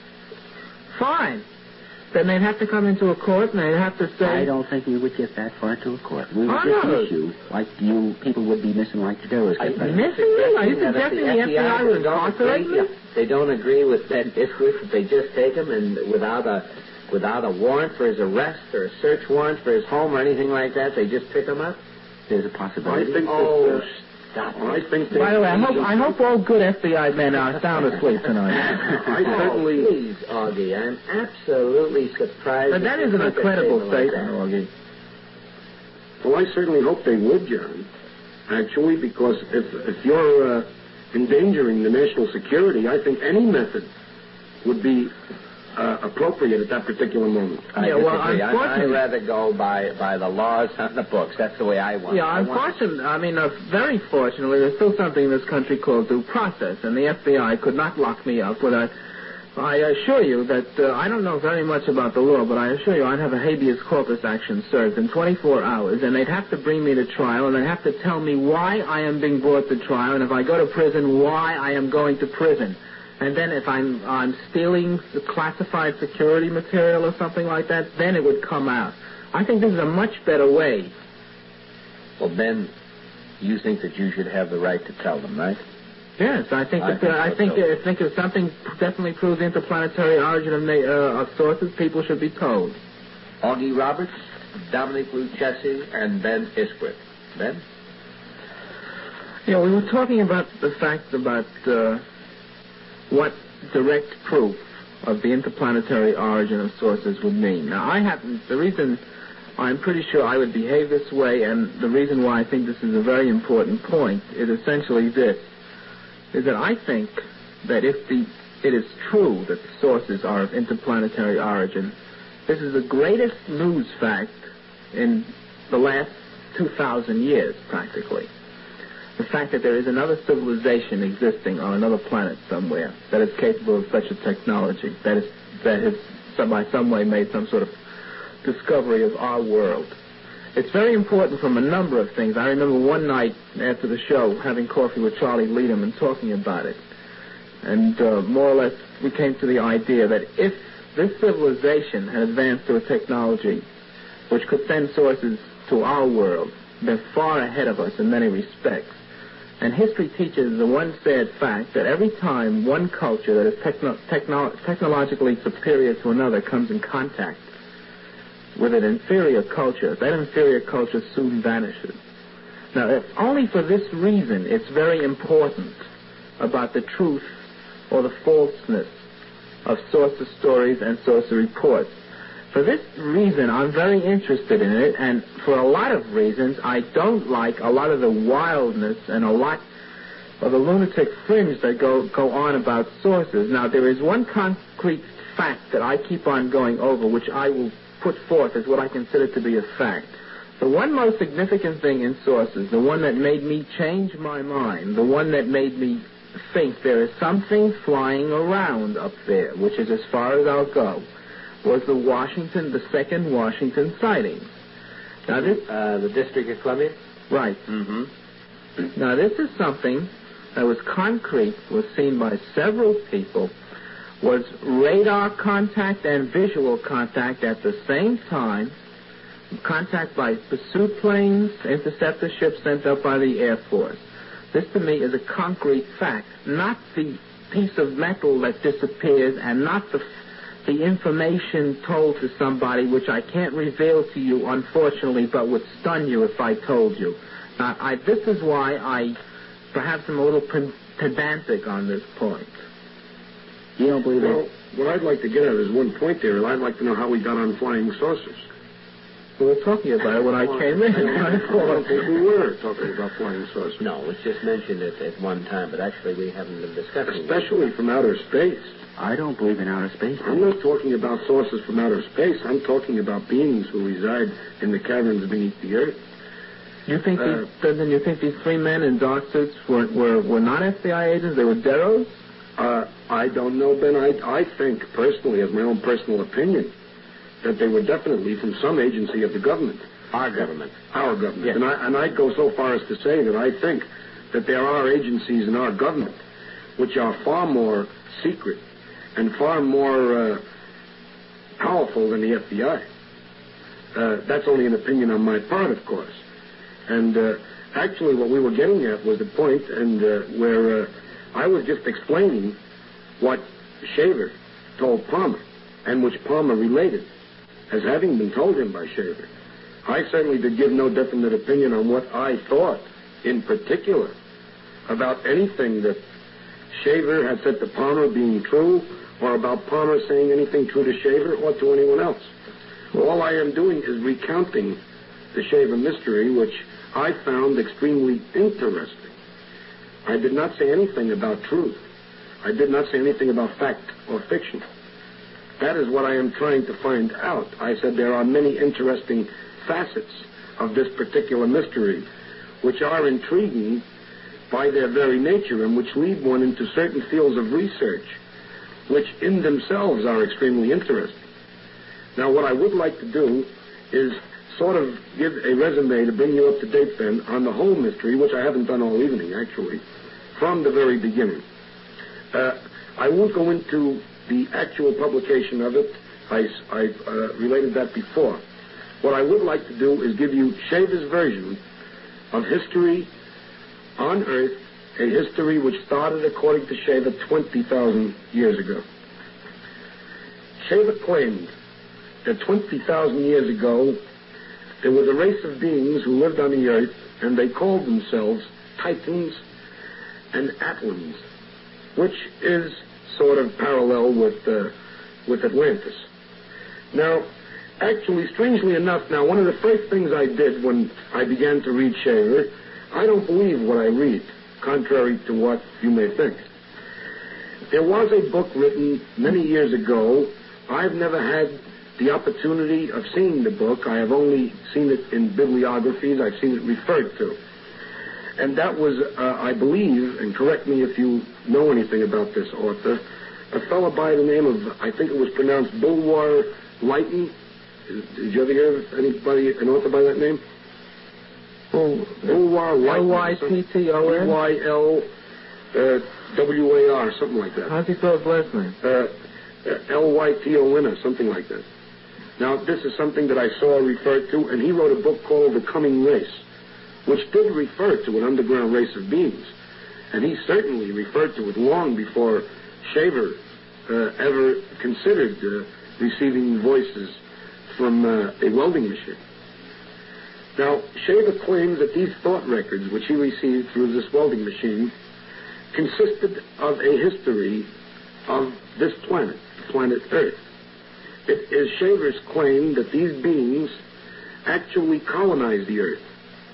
Fine. Then they'd have to come into a court and they'd have to say... I don't think we would get that far to a court. We would just miss you, like you people would be missing like the terrorists. Missing you? Are you suggesting the FBI would incarcerate me? They don't agree with Ben Iskowitz if they just take him and without a warrant for his arrest or a search warrant for his home or anything like that, they just pick him up? There's a possibility. I think stop. I think By the way, I hope all good FBI men are sound asleep tonight. Please, Augie, I'm absolutely surprised. But that isn't a credible statement, Augie. Well, I certainly hope they would, John. Actually, because if you're endangering the national security, I think any method would be appropriate at that particular moment. I'd rather go by the laws on the books. That's the way I want. Yeah, very fortunately, there's still something in this country called due process, and the FBI could not lock me up without... I assure you that I don't know very much about the law, but I assure you I'd have a habeas corpus action served in 24 hours, and they'd have to bring me to trial, and they'd have to tell me why I am being brought to trial, and if I go to prison, why I am going to prison. And then if I'm stealing the classified security material or something like that, then it would come out. I think this is a much better way. Well, Ben, you think that you should have the right to tell them, right? Yes, I think if something definitely proves the interplanetary origin of sources, people should be told. Augie Roberts, Dominic Lucchesi, and Ben Iskowitz. Ben? Yeah, we were talking about the fact about what direct proof of the interplanetary origin of sources would mean. Now, the reason I'm pretty sure I would behave this way, and the reason why I think this is a very important point, is essentially this, is that I think that if it is true that the sources are of interplanetary origin, this is the greatest news fact in the last 2,000 years, practically. The fact that there is another civilization existing on another planet somewhere that is capable of such a technology, that has by some way made some sort of discovery of our world. It's very important from a number of things. I remember one night after the show having coffee with Charlie Leadham and talking about it. And more or less we came to the idea that if this civilization had advanced to a technology which could send sources to our world, they're far ahead of us in many respects. And history teaches the one sad fact that every time one culture that is technologically superior to another comes in contact with an inferior culture, that inferior culture soon vanishes. Now, if only for this reason it's very important about the truth or the falseness of sources' stories and source reports. For this reason, I'm very interested in it, and for a lot of reasons, I don't like a lot of the wildness and a lot of the lunatic fringe that go on about sources. Now, there is one concrete fact that I keep on going over, which I will put forth as what I consider to be a fact. The one most significant thing in sources, the one that made me change my mind, the one that made me think there is something flying around up there, which is as far as I'll go, was the second Washington sighting. Now, the District of Columbia? Right. Mm-hmm. Now, this is something that was concrete, was seen by several people, was radar contact and visual contact at the same time, contact by pursuit planes, interceptor ships sent up by the Air Force. This, to me, is a concrete fact, not the piece of metal that disappears and not the information told to somebody, which I can't reveal to you, unfortunately, but would stun you if I told you. Now, this is why I perhaps am a little pedantic on this point. You don't believe Well, it? what I'd like to get at is one point there, and I'd like to know how we got on flying saucers. We were talking about it when I came in. I don't think we were talking about flying saucers. No, it's just mentioned at one time, but actually we haven't been discussing it. Especially from outer space. I don't believe in outer space. I'm not talking about saucers from outer space. I'm talking about beings who reside in the caverns beneath the earth. You think then you think these three men in dark suits were not FBI agents? They were Deros? I don't know, Ben. I think personally, as my own personal opinion, that they were definitely from some agency of the government. Our government. Our government. Yes. And I'd go so far as to say that I think that there are agencies in our government which are far more secret and far more powerful than the FBI. That's only an opinion on my part, of course. And actually what we were getting at was the point where I was just explaining what Shaver told Palmer, and which Palmer related as having been told him by Shaver. I certainly did give no definite opinion on what I thought in particular about anything that Shaver had said to Palmer being true, or about Palmer saying anything true to Shaver or to anyone else. All I am doing is recounting the Shaver mystery, which I found extremely interesting. I did not say anything about truth. I did not say anything about fact or fiction. That is what I am trying to find out. I said there are many interesting facets of this particular mystery which are intriguing by their very nature and which lead one into certain fields of research which in themselves are extremely interesting. Now, what I would like to do is sort of give a resume to bring you up to date, Ben, on the whole mystery, which I haven't done all evening, actually, from the very beginning. I won't go into the actual publication of it. I've related that before. What I would like to do is give you Shaver's version of history on Earth, a history which started, according to Shaver, 20,000 years ago. Shaver claimed that 20,000 years ago, there was a race of beings who lived on the Earth, and they called themselves Titans and Atlans, which is sort of parallel with Atlantis. Now, actually, strangely enough, now, one of the first things I did when I began to read Shaver, I don't believe what I read, contrary to what you may think. There was a book written many years ago. I've never had the opportunity of seeing the book. I have only seen it in bibliographies. I've seen it referred to. And that was, I believe, and correct me if you know anything about this author, a fellow by the name of, I think it was pronounced Bulwer Lytton. Did you ever hear of anybody, an author by that name? Bulwer Lytton. Lytton. L-Y-L-W-A-R, something like that. How's he spell his last name? L-Y-T-O-N, something like that. Now, this is something that I saw referred to, and he wrote a book called The Coming Race, which did refer to an underground race of beings. And he certainly referred to it long before Shaver ever considered receiving voices from a welding machine. Now, Shaver claims that these thought records, which he received through this welding machine, consisted of a history of this planet, planet Earth. It is Shaver's claim that these beings actually colonized the Earth,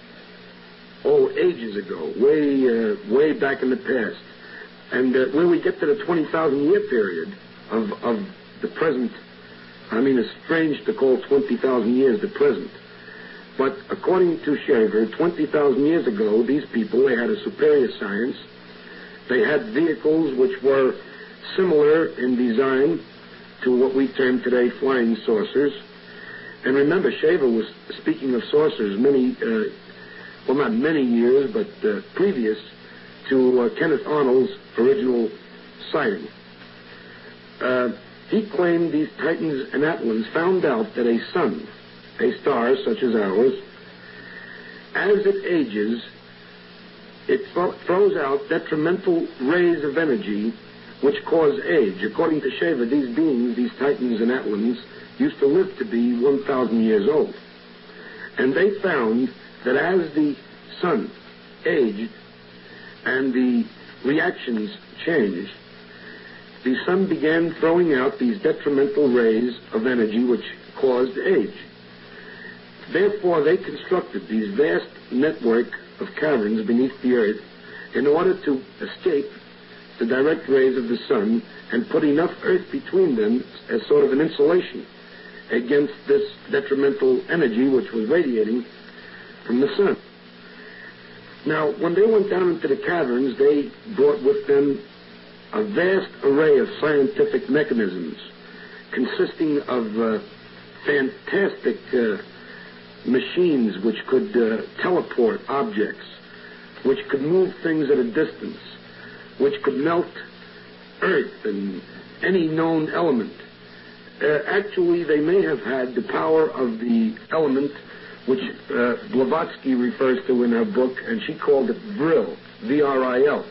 ages ago, way back in the past. And when we get to the 20,000-year period of the present, I mean, it's strange to call 20,000 years the present. But according to Shaver, 20,000 years ago, these people, they had a superior science. They had vehicles which were similar in design to what we term today flying saucers. And remember, Shaver was speaking of saucers well, not many years, but previous to Kenneth Arnold's original sighting. He claimed these Titans and Atlans found out that a sun, a star such as ours, as it ages, it throws out detrimental rays of energy which cause age. According to Shaver, these beings, these Titans and Atlans, used to live to be 1,000 years old. And they found that as the sun aged and the reactions changed, the sun began throwing out these detrimental rays of energy which caused age. Therefore, they constructed these vast network of caverns beneath the earth in order to escape the direct rays of the sun and put enough earth between them as sort of an insulation against this detrimental energy which was radiating from the sun. Now, when they went down into the caverns, they brought with them a vast array of scientific mechanisms consisting of fantastic machines which could teleport objects, which could move things at a distance, which could melt earth and any known element. Actually, they may have had the power of the element which Blavatsky refers to in her book, and she called it vril, V-R-I-L.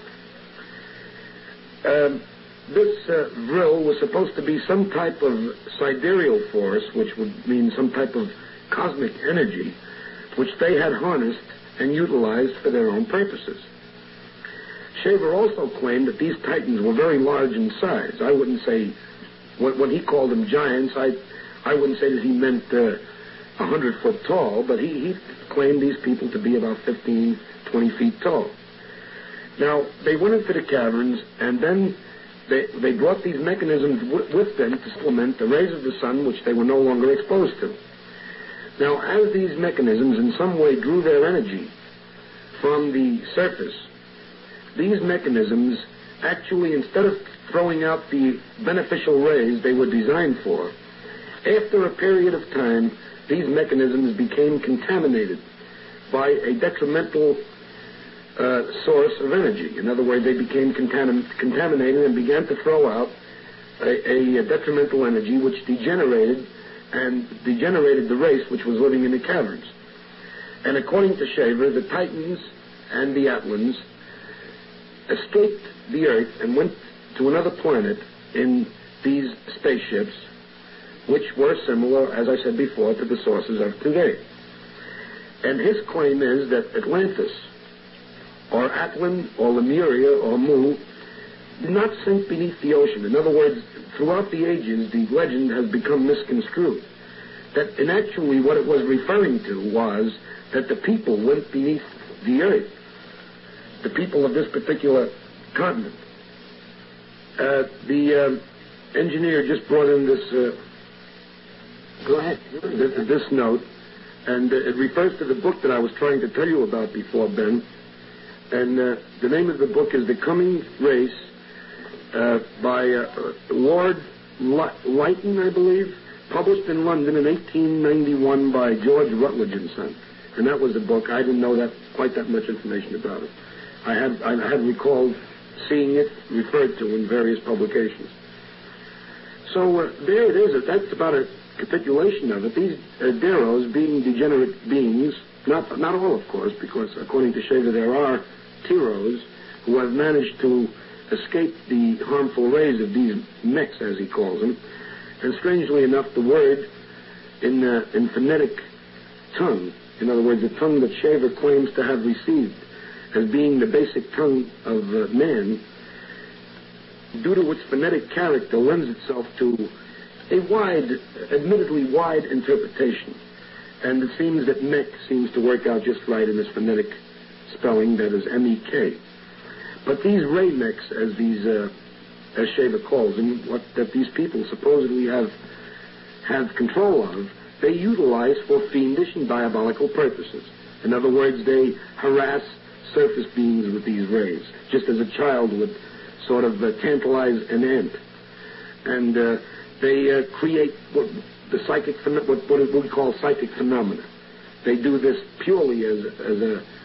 This vril was supposed to be some type of sidereal force, which would mean some type of cosmic energy, which they had harnessed and utilized for their own purposes. Shaver also claimed that these Titans were very large in size. I wouldn't say, when he called them giants, I wouldn't say that he meant 100 foot tall, but he claimed these people to be about 15, 20 feet tall. Now, they went into the caverns, and then they brought these mechanisms with them to supplement the rays of the sun, which they were no longer exposed to. Now, as these mechanisms in some way drew their energy from the surface, these mechanisms actually, instead of throwing out the beneficial rays they were designed for, after a period of time, these mechanisms became contaminated by a detrimental source of energy. In other words, they became contaminated and began to throw out a detrimental energy which degenerated the race which was living in the caverns. And according to Shaver, the Titans and the Atlans escaped the Earth and went to another planet in these spaceships, which were similar, as I said before, to the sources of today. And his claim is that Atlantis, or Atlan, or Lemuria, or Mu, did not sink beneath the ocean. In other words, throughout the ages, the legend has become misconstrued. That, and actually, what it was referring to was that the people went beneath the earth, the people of this particular continent. The engineer just brought in this. Go ahead. This note, and it refers to the book that I was trying to tell you about before, Ben. And the name of the book is The Coming Race by Lord Lytton, I believe, published in London in 1891 by George Rutledge and Son. And that was the book. I didn't know quite that much information about it. I had recalled seeing it referred to in various publications. So there it is. That's about a capitulation of it. These Deros, being degenerate beings, not all, of course, because according to Shaver, there are Tiros who have managed to escape the harmful rays of these mechs, as he calls them. And strangely enough, the word in phonetic tongue, in other words, the tongue that Shaver claims to have received as being the basic tongue of man, due to its phonetic character, lends itself to a admittedly wide interpretation. And it seems that mech seems to work out just right in this phonetic spelling, that is M-E-K. But these ray mechs, as Shaver calls them, that these people supposedly have control of, they utilize for fiendish and diabolical purposes. In other words, they harass surface beings with these rays, just as a child would sort of tantalize an ant. And they create what we call psychic phenomena. They do this purely as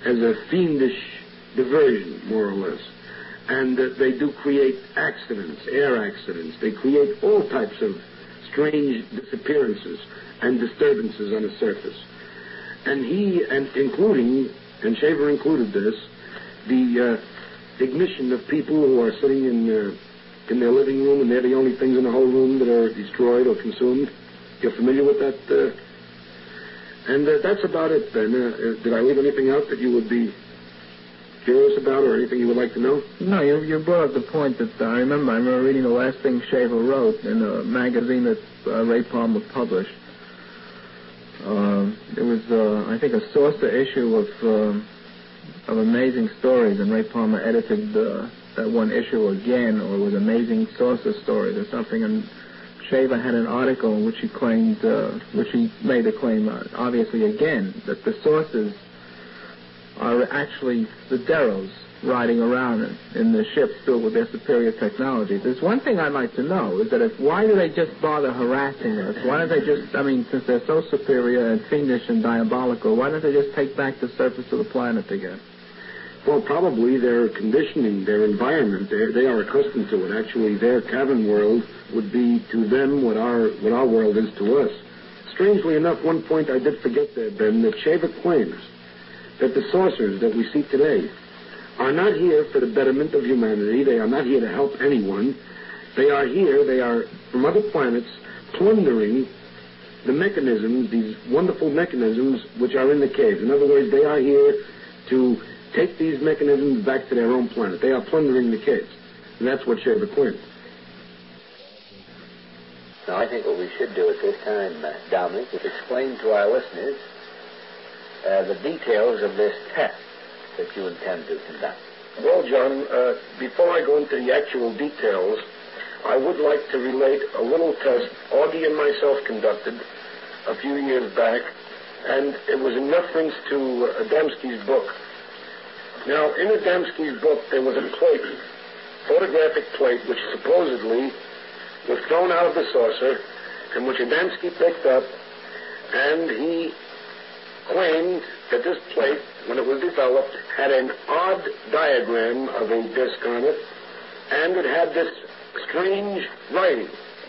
as a fiendish diversion, more or less. And they do create accidents, air accidents. They create all types of strange disappearances and disturbances on the surface. And and Shaver included this, the ignition of people who are sitting in their living room and they're the only things in the whole room that are destroyed or consumed. You're familiar with that? And that's about it, Ben. Did I leave anything out that you would be curious about or anything you would like to know? No, you brought up the point that I remember reading the last thing Shaver wrote in a magazine that Ray Palmer published. It was, I think, a saucer issue of Amazing Stories, and Ray Palmer edited that one issue again, or it was Amazing Saucer Stories or something, and Shaver had an article in which he claimed, which he made a claim, obviously again, that the saucers are actually the Deros riding around in the ships filled with their superior technology. There's one thing I'd like to know, is that why do they just bother harassing us? Why don't they just, since they're so superior and fiendish and diabolical, why don't they just take back the surface of the planet again? Well, probably their conditioning, their environment, they are accustomed to it. Actually, their cavern world would be to them what our world is to us. Strangely enough, one point I did forget there, Ben, that Shaver claims that the saucers that we see today are not here for the betterment of humanity. They are not here to help anyone. They are from other planets, plundering the mechanisms, these wonderful mechanisms which are in the caves. In other words, they are here to take these mechanisms back to their own planet. They are plundering the caves. And that's what Shaver claims. Now, I think what we should do at this time, Dominic, is explain to our listeners the details of this test that you intend to conduct. Well, John, before I go into the actual details, I would like to relate a little test Augie and myself conducted a few years back, and it was in reference to Adamski's book. Now, in Adamski's book, there was a plate, photographic plate, which supposedly was thrown out of the saucer, and which Adamski picked up, and he claimed that this plate, when it was developed, had an odd diagram of a disc on it, and it had this strange writing.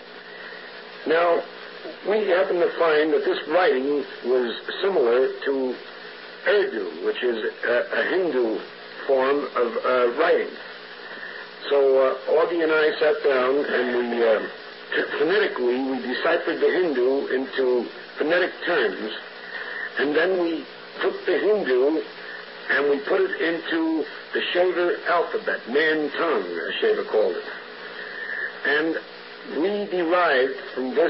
Now, we happen to find that this writing was similar to Urdu, which is a Hindu form of writing. So Augie and I sat down and we phonetically we deciphered the Hindu into phonetic terms, and then we took the Hindu and we put it into the Shaver alphabet, man tongue, as Shaver called it. And we derived from this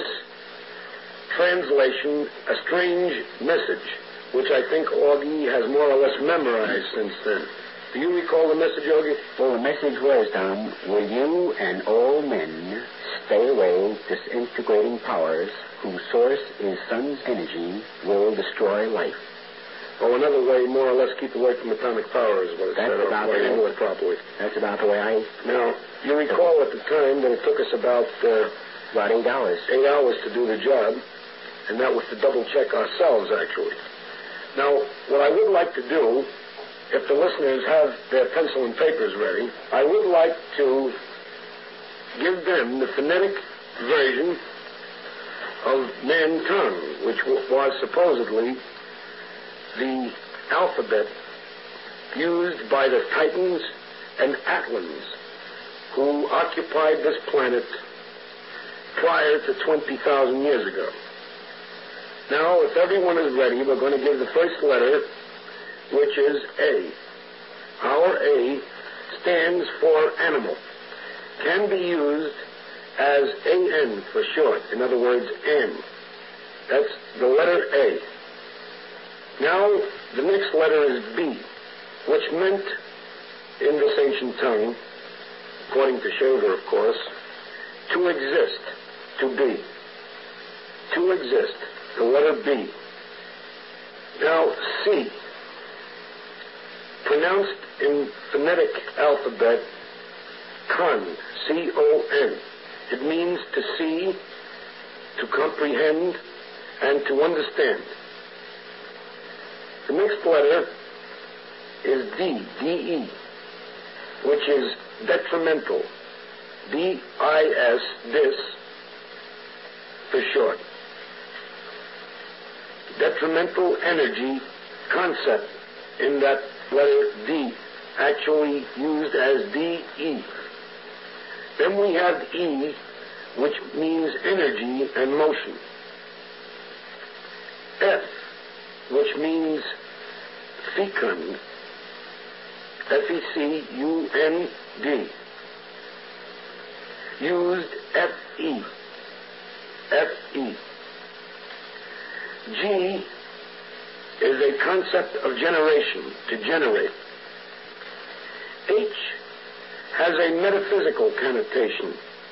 translation a strange message, which I think Augie has more or less memorized since then. Do you recall the message, Augie? Well, the message was, Tom, will you and all men stay away disintegrating powers whose source is sun's energy will destroy life. Oh, another way, more or less, keep away from atomic power is what it said. That's about it properly. That's about the way I... Now, you recall at the time that it took us about 8 hours. 8 hours to do the job, and that was to double-check ourselves, actually. Now, what I would like to do, if the listeners have their pencil and papers ready, I would like to give them the phonetic version of man tongue, which was supposedly the alphabet used by the Titans and Atlans who occupied this planet prior to 20,000 years ago. Now, if everyone is ready, we're going to give the first letter, which is A. Our A stands for animal. Can be used as AN for short. In other words, N. That's the letter A. Now, the next letter is B, which meant, in this ancient tongue, according to Shaver, of course, to exist, to be. To exist, the letter B. Now, C, pronounced in phonetic alphabet, con, C-O-N. It means to see, to comprehend, and to understand. The next letter is D-E, which is detrimental. D-I-S, dis, for short. Detrimental energy concept in that letter D, actually used as D-E. Then we have E, which means energy and motion. F, which means fecund, F-E-C-U-N-D, used F-E, F-E. G is a concept of generation, to generate. H has a metaphysical connotation.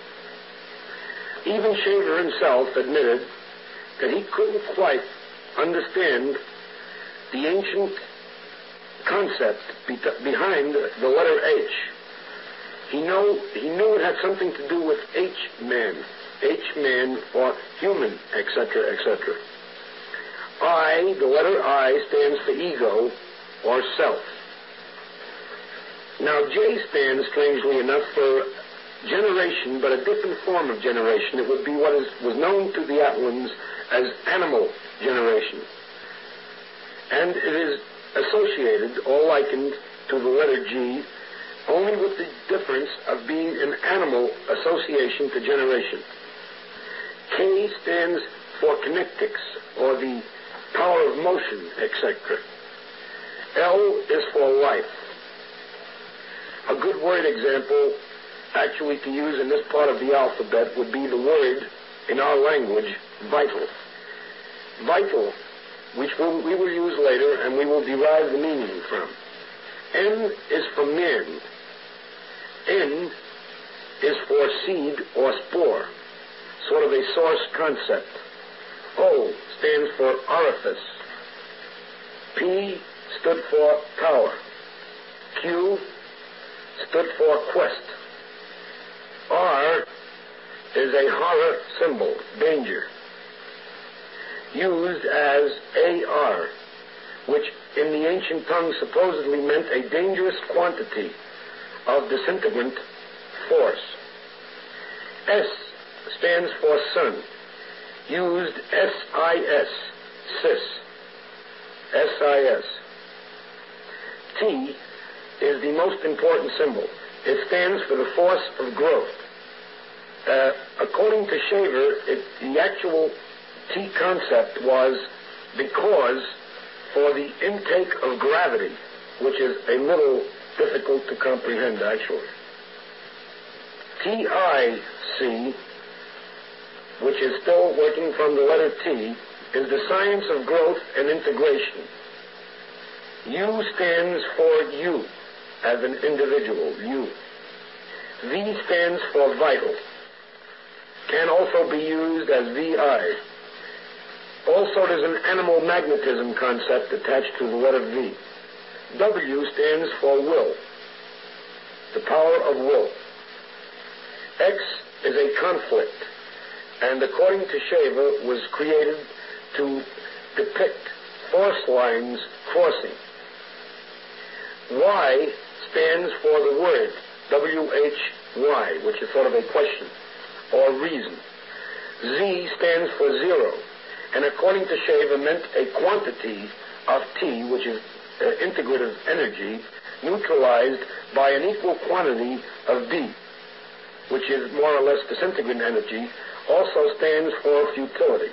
Even Shaver himself admitted that he couldn't quite understand the ancient concept behind the letter H. He knew it had something to do with H-man or human, etc., etc. I, the letter I, stands for ego or self. Now J stands, strangely enough, for generation, but a different form of generation. It would be what was known to the Atlans as animal generation. And it is associated or likened to the letter G, only with the difference of being an animal association to generation. K stands for kinetics, or the power of motion, etc. L is for life. A good word example, actually, to use in this part of the alphabet would be the word, in our language, vital. Vital, which we will use later and we will derive the meaning from. N is for man. N is for seed or spore, sort of a source concept. O stands for orifice. P stood for power. Q stood for quest. R is a horror symbol, danger, used as AR, which in the ancient tongue supposedly meant a dangerous quantity of disintegrant force. S stands for sun, used S-I-S, sis, S-I-S. T is the most important symbol. It stands for the force of growth. According to Shaver, the actual T concept was because for the intake of gravity, which is a little difficult to comprehend, actually. TIC, which is still working from the letter T, is the science of growth and integration. U stands for you, as an individual, you. V stands for vital. Can also be used as VI. Also, there's an animal magnetism concept attached to the letter V. W stands for will, the power of will. X is a conflict, and according to Shaver, was created to depict force lines crossing. Y stands for the word, W-H-Y, which is sort of a question, or reason. Z stands for zero, and according to Shaver, meant a quantity of T, which is integrative energy, neutralized by an equal quantity of D, which is more or less disintegrant energy, also stands for futility.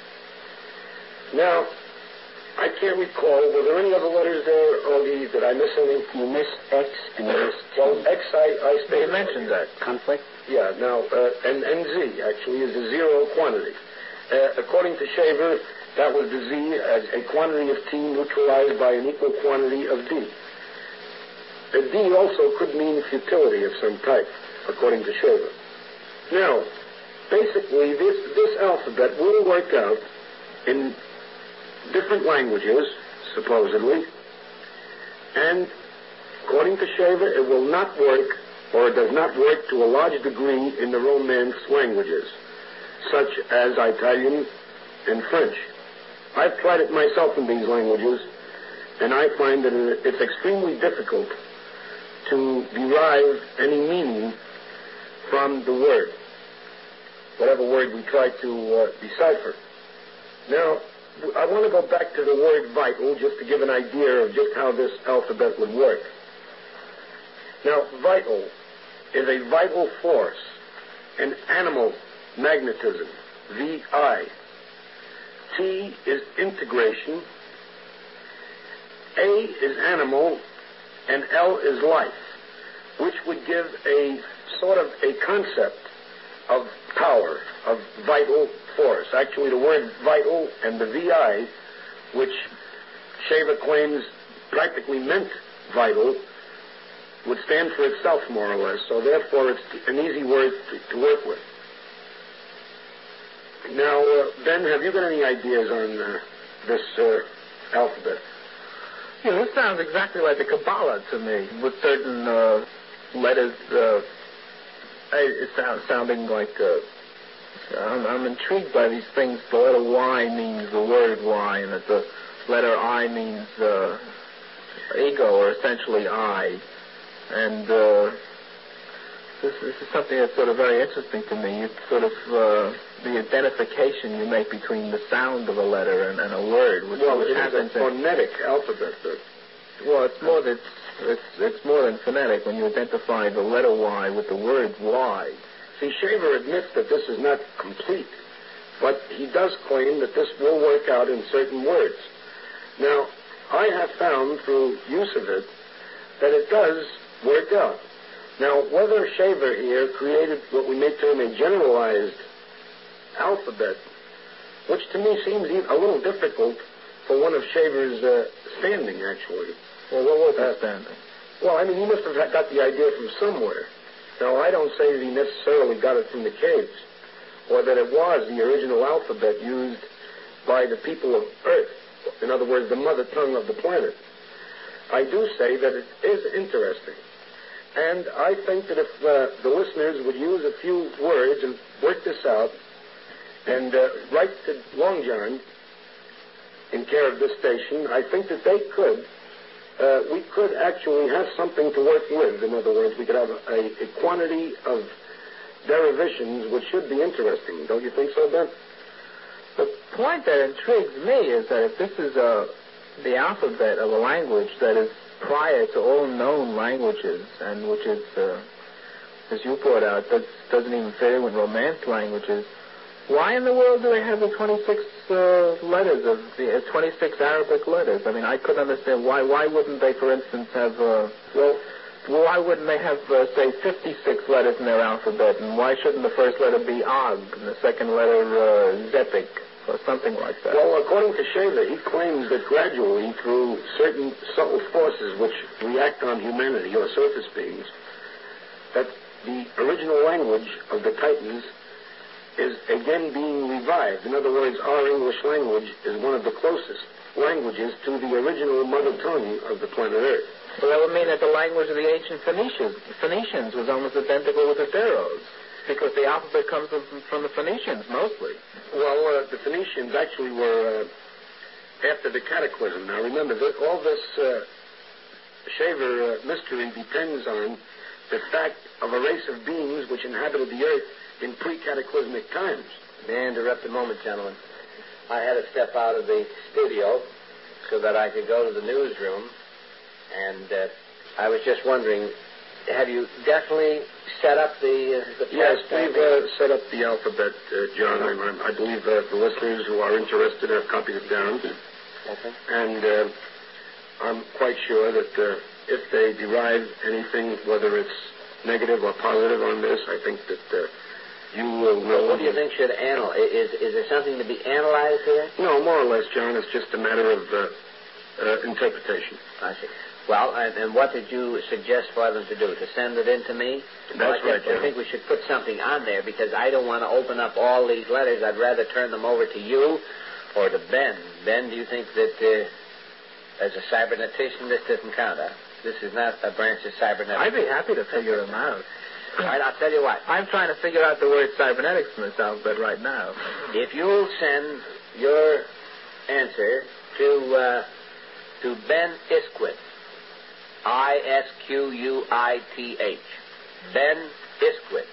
Now, I can't recall, were there any other letters there, Augie? Did I miss any? You missed X and you missed T. Well, X, I You mentioned that. Conflict? Yeah, now, and Z, actually, is a zero quantity. According to Shaver, that was the Z as a quantity of T neutralized by an equal quantity of D. D also could mean futility of some type, according to Shaver. Now, basically, this alphabet will work out in different languages, supposedly, and according to Shaver, it will not work, or it does not work to a large degree in the Romance languages, such as Italian and French. I've tried it myself in these languages, And I find that it's extremely difficult to derive any meaning from the word, whatever word we try to decipher. Now, I want to go back to the word vital just to give an idea of just how this alphabet would work. Now, vital is a vital force, an animal magnetism, VI. T is integration, A is animal, and L is life, which would give a sort of a concept of power, of vital force. Actually, the word vital and the VI, which Shaver claims practically meant vital, would stand for itself, more or less. So, therefore, it's an easy word to work with. Now, Ben, have you got any ideas on this alphabet? Yeah, this sounds exactly like the Kabbalah to me, with certain letters sounding like... I'm intrigued by these things. The letter Y means the word Y, and that the letter I means ego, or essentially I. And this is something that's sort of very interesting to me. It's sort of the identification you make between the sound of a letter and a word. Which it is a phonetic alphabet. Well, it's more than phonetic when you identify the letter Y with the word Y. See, Shaver admits that this is not complete, but he does claim that this will work out in certain words. Now, I have found through use of it that it does work out. Now, whether Shaver here created what we may term a generalized alphabet, which to me seems a little difficult for one of Shaver's standing, actually. Well, what was that standing? Well, I mean, he must have got the idea from somewhere. Now, I don't say that he necessarily got it from the caves, or that it was the original alphabet used by the people of Earth, in other words, the mother tongue of the planet. I do say that it is interesting. And I think that if the listeners would use a few words and work this out and write to Long John in care of this station, I think that they could, we could actually have something to work with. In other words, we could have a quantity of derivations which should be interesting. Don't you think so, Ben? The point that intrigues me is that if this is the alphabet of a language that is prior to all known languages, and which is, as you brought out, that doesn't even fit in with Romance languages, why in the world do they have the 26 letters of the 26 Arabic letters? I mean, I couldn't understand why. Why wouldn't they, for instance, have why wouldn't they have, say, 56 letters in their alphabet? And why shouldn't the first letter be Og and the second letter Zepik or something like that? Well, according to Shaver, he claims that gradually, through certain subtle forces which react on humanity or surface beings, that the original language of the Titans is again being revived. In other words, our English language is one of the closest languages to the original mother tongue of the planet Earth. Well, that would mean that the language of the ancient Phoenicians was almost identical with the Pharaohs, because the alphabet comes from the Phoenicians mostly. Well, the Phoenicians actually were after the Cataclysm. Now, remember, all this Shaver mystery depends on the fact of a race of beings which inhabited the Earth in pre-cataclysmic times. May I interrupt a moment, gentlemen? I had to step out of the studio so that I could go to the newsroom, and I was just wondering, have you definitely set up the Yes, we've set up the alphabet, John. I believe the listeners who are interested have copied it down. Okay. And I'm quite sure that if they derive anything, whether it's negative or positive on this, I think that you will know. What do you think should analyze? Is there something to be analyzed here? No, more or less, John. It's just a matter of interpretation. I see. Well, and what did you suggest for them to do? To send it in to me? That's right, John. I think we should put something on there, because I don't want to open up all these letters. I'd rather turn them over to you or to Ben. Ben, do you think that as a cybernetician this doesn't count, huh? This is not a branch of cybernetics. I'd be happy to figure them out. All right, I'll tell you what. I'm trying to figure out the word cybernetics from this alphabet right now. If you'll send your answer to to Ben Isquith. Isquuith. Ben Isquith.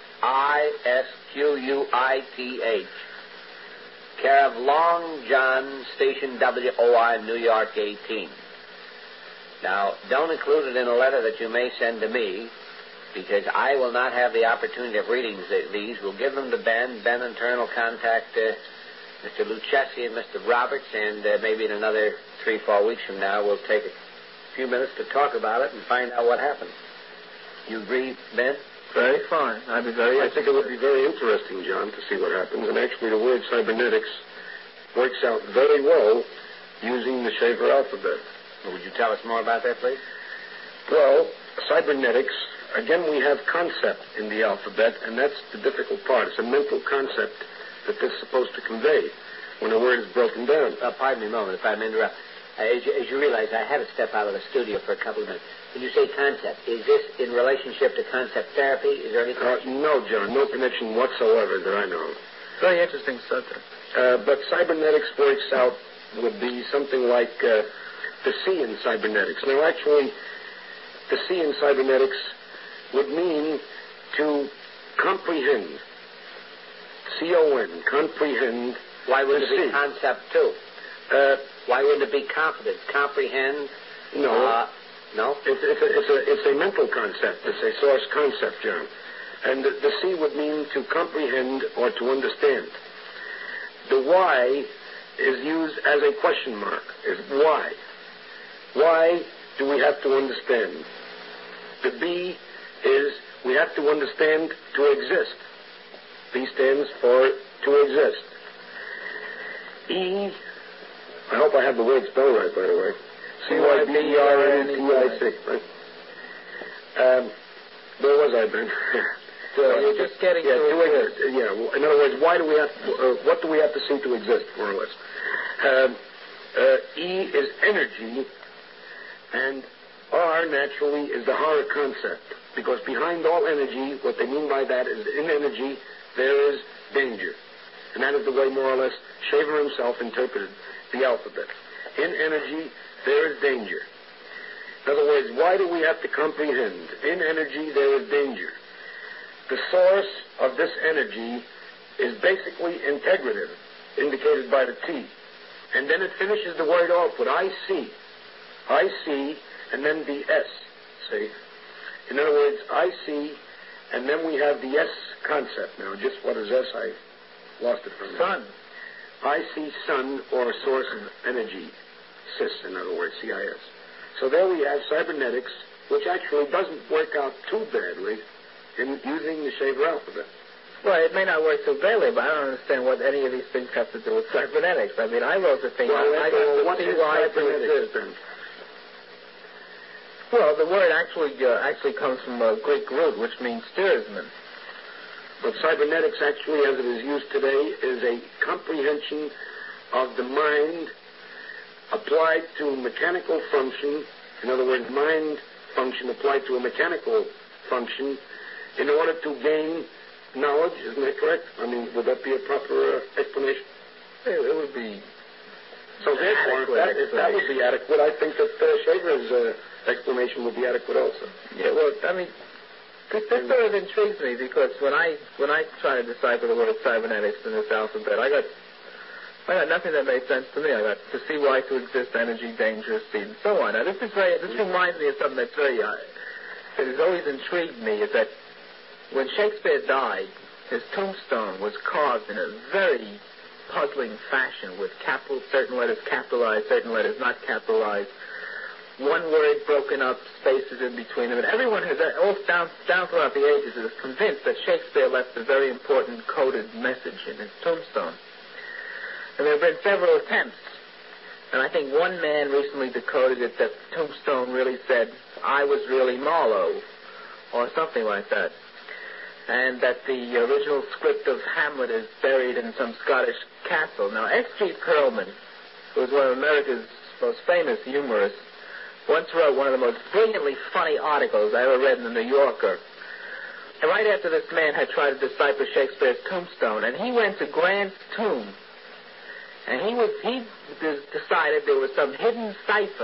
Isquuith. Care of Long John, Station WOR, New York 18. Now, don't include it in a letter that you may send to me, because I will not have the opportunity of reading these. We'll give them to Ben. Ben, in turn, will contact Mr. Lucchesi and Mr. Roberts, and maybe in another 3-4 weeks from now, we'll take a few minutes to talk about it and find out what happened. You agree, Ben? Very fine. I think it would be very interesting, John, to see what happens. And actually, the word cybernetics works out very well using the Shaver alphabet. Well, would you tell us more about that, please? Well, cybernetics, again, we have concept in the alphabet, and that's the difficult part. It's a mental concept that this is supposed to convey when a word is broken down. Pardon me a moment if I may interrupt. As you realize, I had to step out of the studio for a couple of minutes. When you say concept, is this in relationship to concept therapy? Is there any connection? No, John, no connection whatsoever that I know of. Very interesting subject. But cybernetics works out would be something like the C in cybernetics. Now, actually, the C in cybernetics would mean to comprehend. C-O-N, comprehend. Why wouldn't it be concept, too? Why wouldn't it be confidence? Comprehend? No. No? It's a mental concept. It's a source concept, John. And the C would mean to comprehend or to understand. The Y is used as a question mark. Is why? Why do we have to understand? The B is we have to understand to exist. B stands for to exist. E, I hope I have the word spelled right, by the way. C-Y-B-E-R-N-T-I-C. Right? Where was I, Ben? You're just getting to exist. Yeah. In other words, why do we have? What do we have to see to exist, more or less? E is energy, and R naturally is the horror concept, because behind all energy, what they mean by that is in energy there is danger, and that is the way more or less Shaver himself interpreted the alphabet. In energy there is danger. In other words, why do we have to comprehend? In energy there is danger. The source of this energy is basically integrative, indicated by the T. And then it finishes the word off with I see, and then the S, see? In other words, I see, and then we have the S concept. Now, just what is S? I lost it from Sun. I see sun, or a source of energy. CIS, in other words, C-I-S. So there we have cybernetics, which actually doesn't work out too badly in using the Shaver alphabet. Well, it may not work so badly, but I don't understand what any of these things have to do with cybernetics. I mean, I wrote the thing. Well, I got what is cybernetics, then? Well, the word actually comes from a Greek root, which means steersman. But cybernetics, actually, as it is used today, is a comprehension of the mind applied to mechanical function. In other words, mind function applied to a mechanical function in order to gain knowledge. Isn't that correct? I mean, would that be a proper explanation? It would be. So therefore, if that would be adequate, I think that Shaver's explanation would be adequate also. Yeah, well, I mean, this sort of intrigues me, because when I try to decipher the word cybernetics in this alphabet, I got nothing that made sense to me. I got to see, why, to exist, energy, danger, seed, and so on. Now, this reminds me of something that's that has always intrigued me, is that when Shakespeare died, his tombstone was carved in a very puzzling fashion, with certain letters capitalized, certain letters not capitalized, one word broken up, spaces in between them. And everyone has, all down throughout the ages, is convinced that Shakespeare left a very important coded message in his tombstone. And there have been several attempts. And I think one man recently decoded it, that the tombstone really said, I was really Marlowe, or something like that. And that the original script of Hamlet is buried in some Scottish castle. Now, X.G. Perelman, who was one of America's most famous humorists, once wrote one of the most brilliantly funny articles I ever read in the New Yorker. And right after this man had tried to decipher Shakespeare's tombstone, and he went to Grant's tomb, and he decided there was some hidden cipher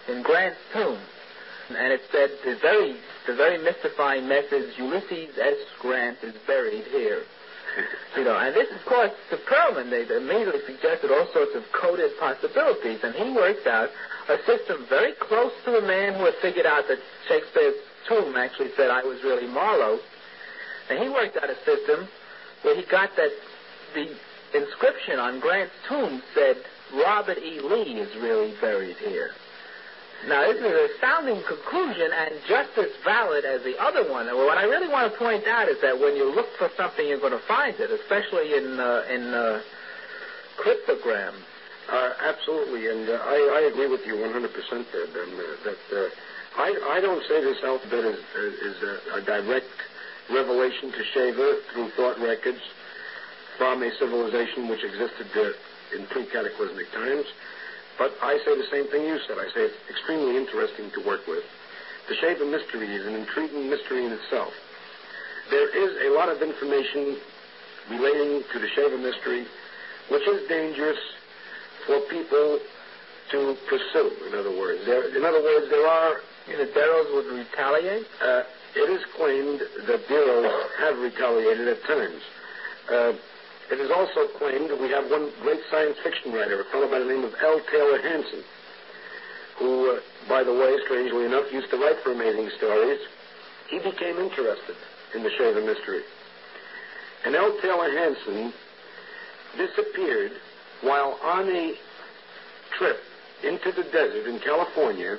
in Grant's tomb. And it said the very mystifying message, Ulysses S. Grant is buried here. And this, of course, to Perlman, they immediately suggested all sorts of coded possibilities, and he worked out a system very close to the man who had figured out that Shakespeare's tomb actually said, I was really Marlowe. And he worked out a system where he got that the inscription on Grant's tomb said, Robert E. Lee is really buried here. Now, this is an astounding conclusion and just as valid as the other one. And what I really want to point out is that when you look for something, you're going to find it, especially in cryptogram. Absolutely, and I agree with you 100% there, Ben, that I don't say this alphabet is a direct revelation to Shaver through thought records from a civilization which existed in pre-cataclysmic times. But I say the same thing you said. I say it's extremely interesting to work with. The Shaver mystery is an intriguing mystery in itself. There is a lot of information relating to the Shaver mystery which is dangerous for people to pursue, in other words. There are... The Darrows would retaliate? It is claimed that Darrows have retaliated at times. It is also claimed that we have one great science fiction writer, a fellow by the name of L. Taylor Hansen, who, by the way, strangely enough, used to write for Amazing Stories. He became interested in the Shaver mystery. And L. Taylor Hansen disappeared while on a trip into the desert in California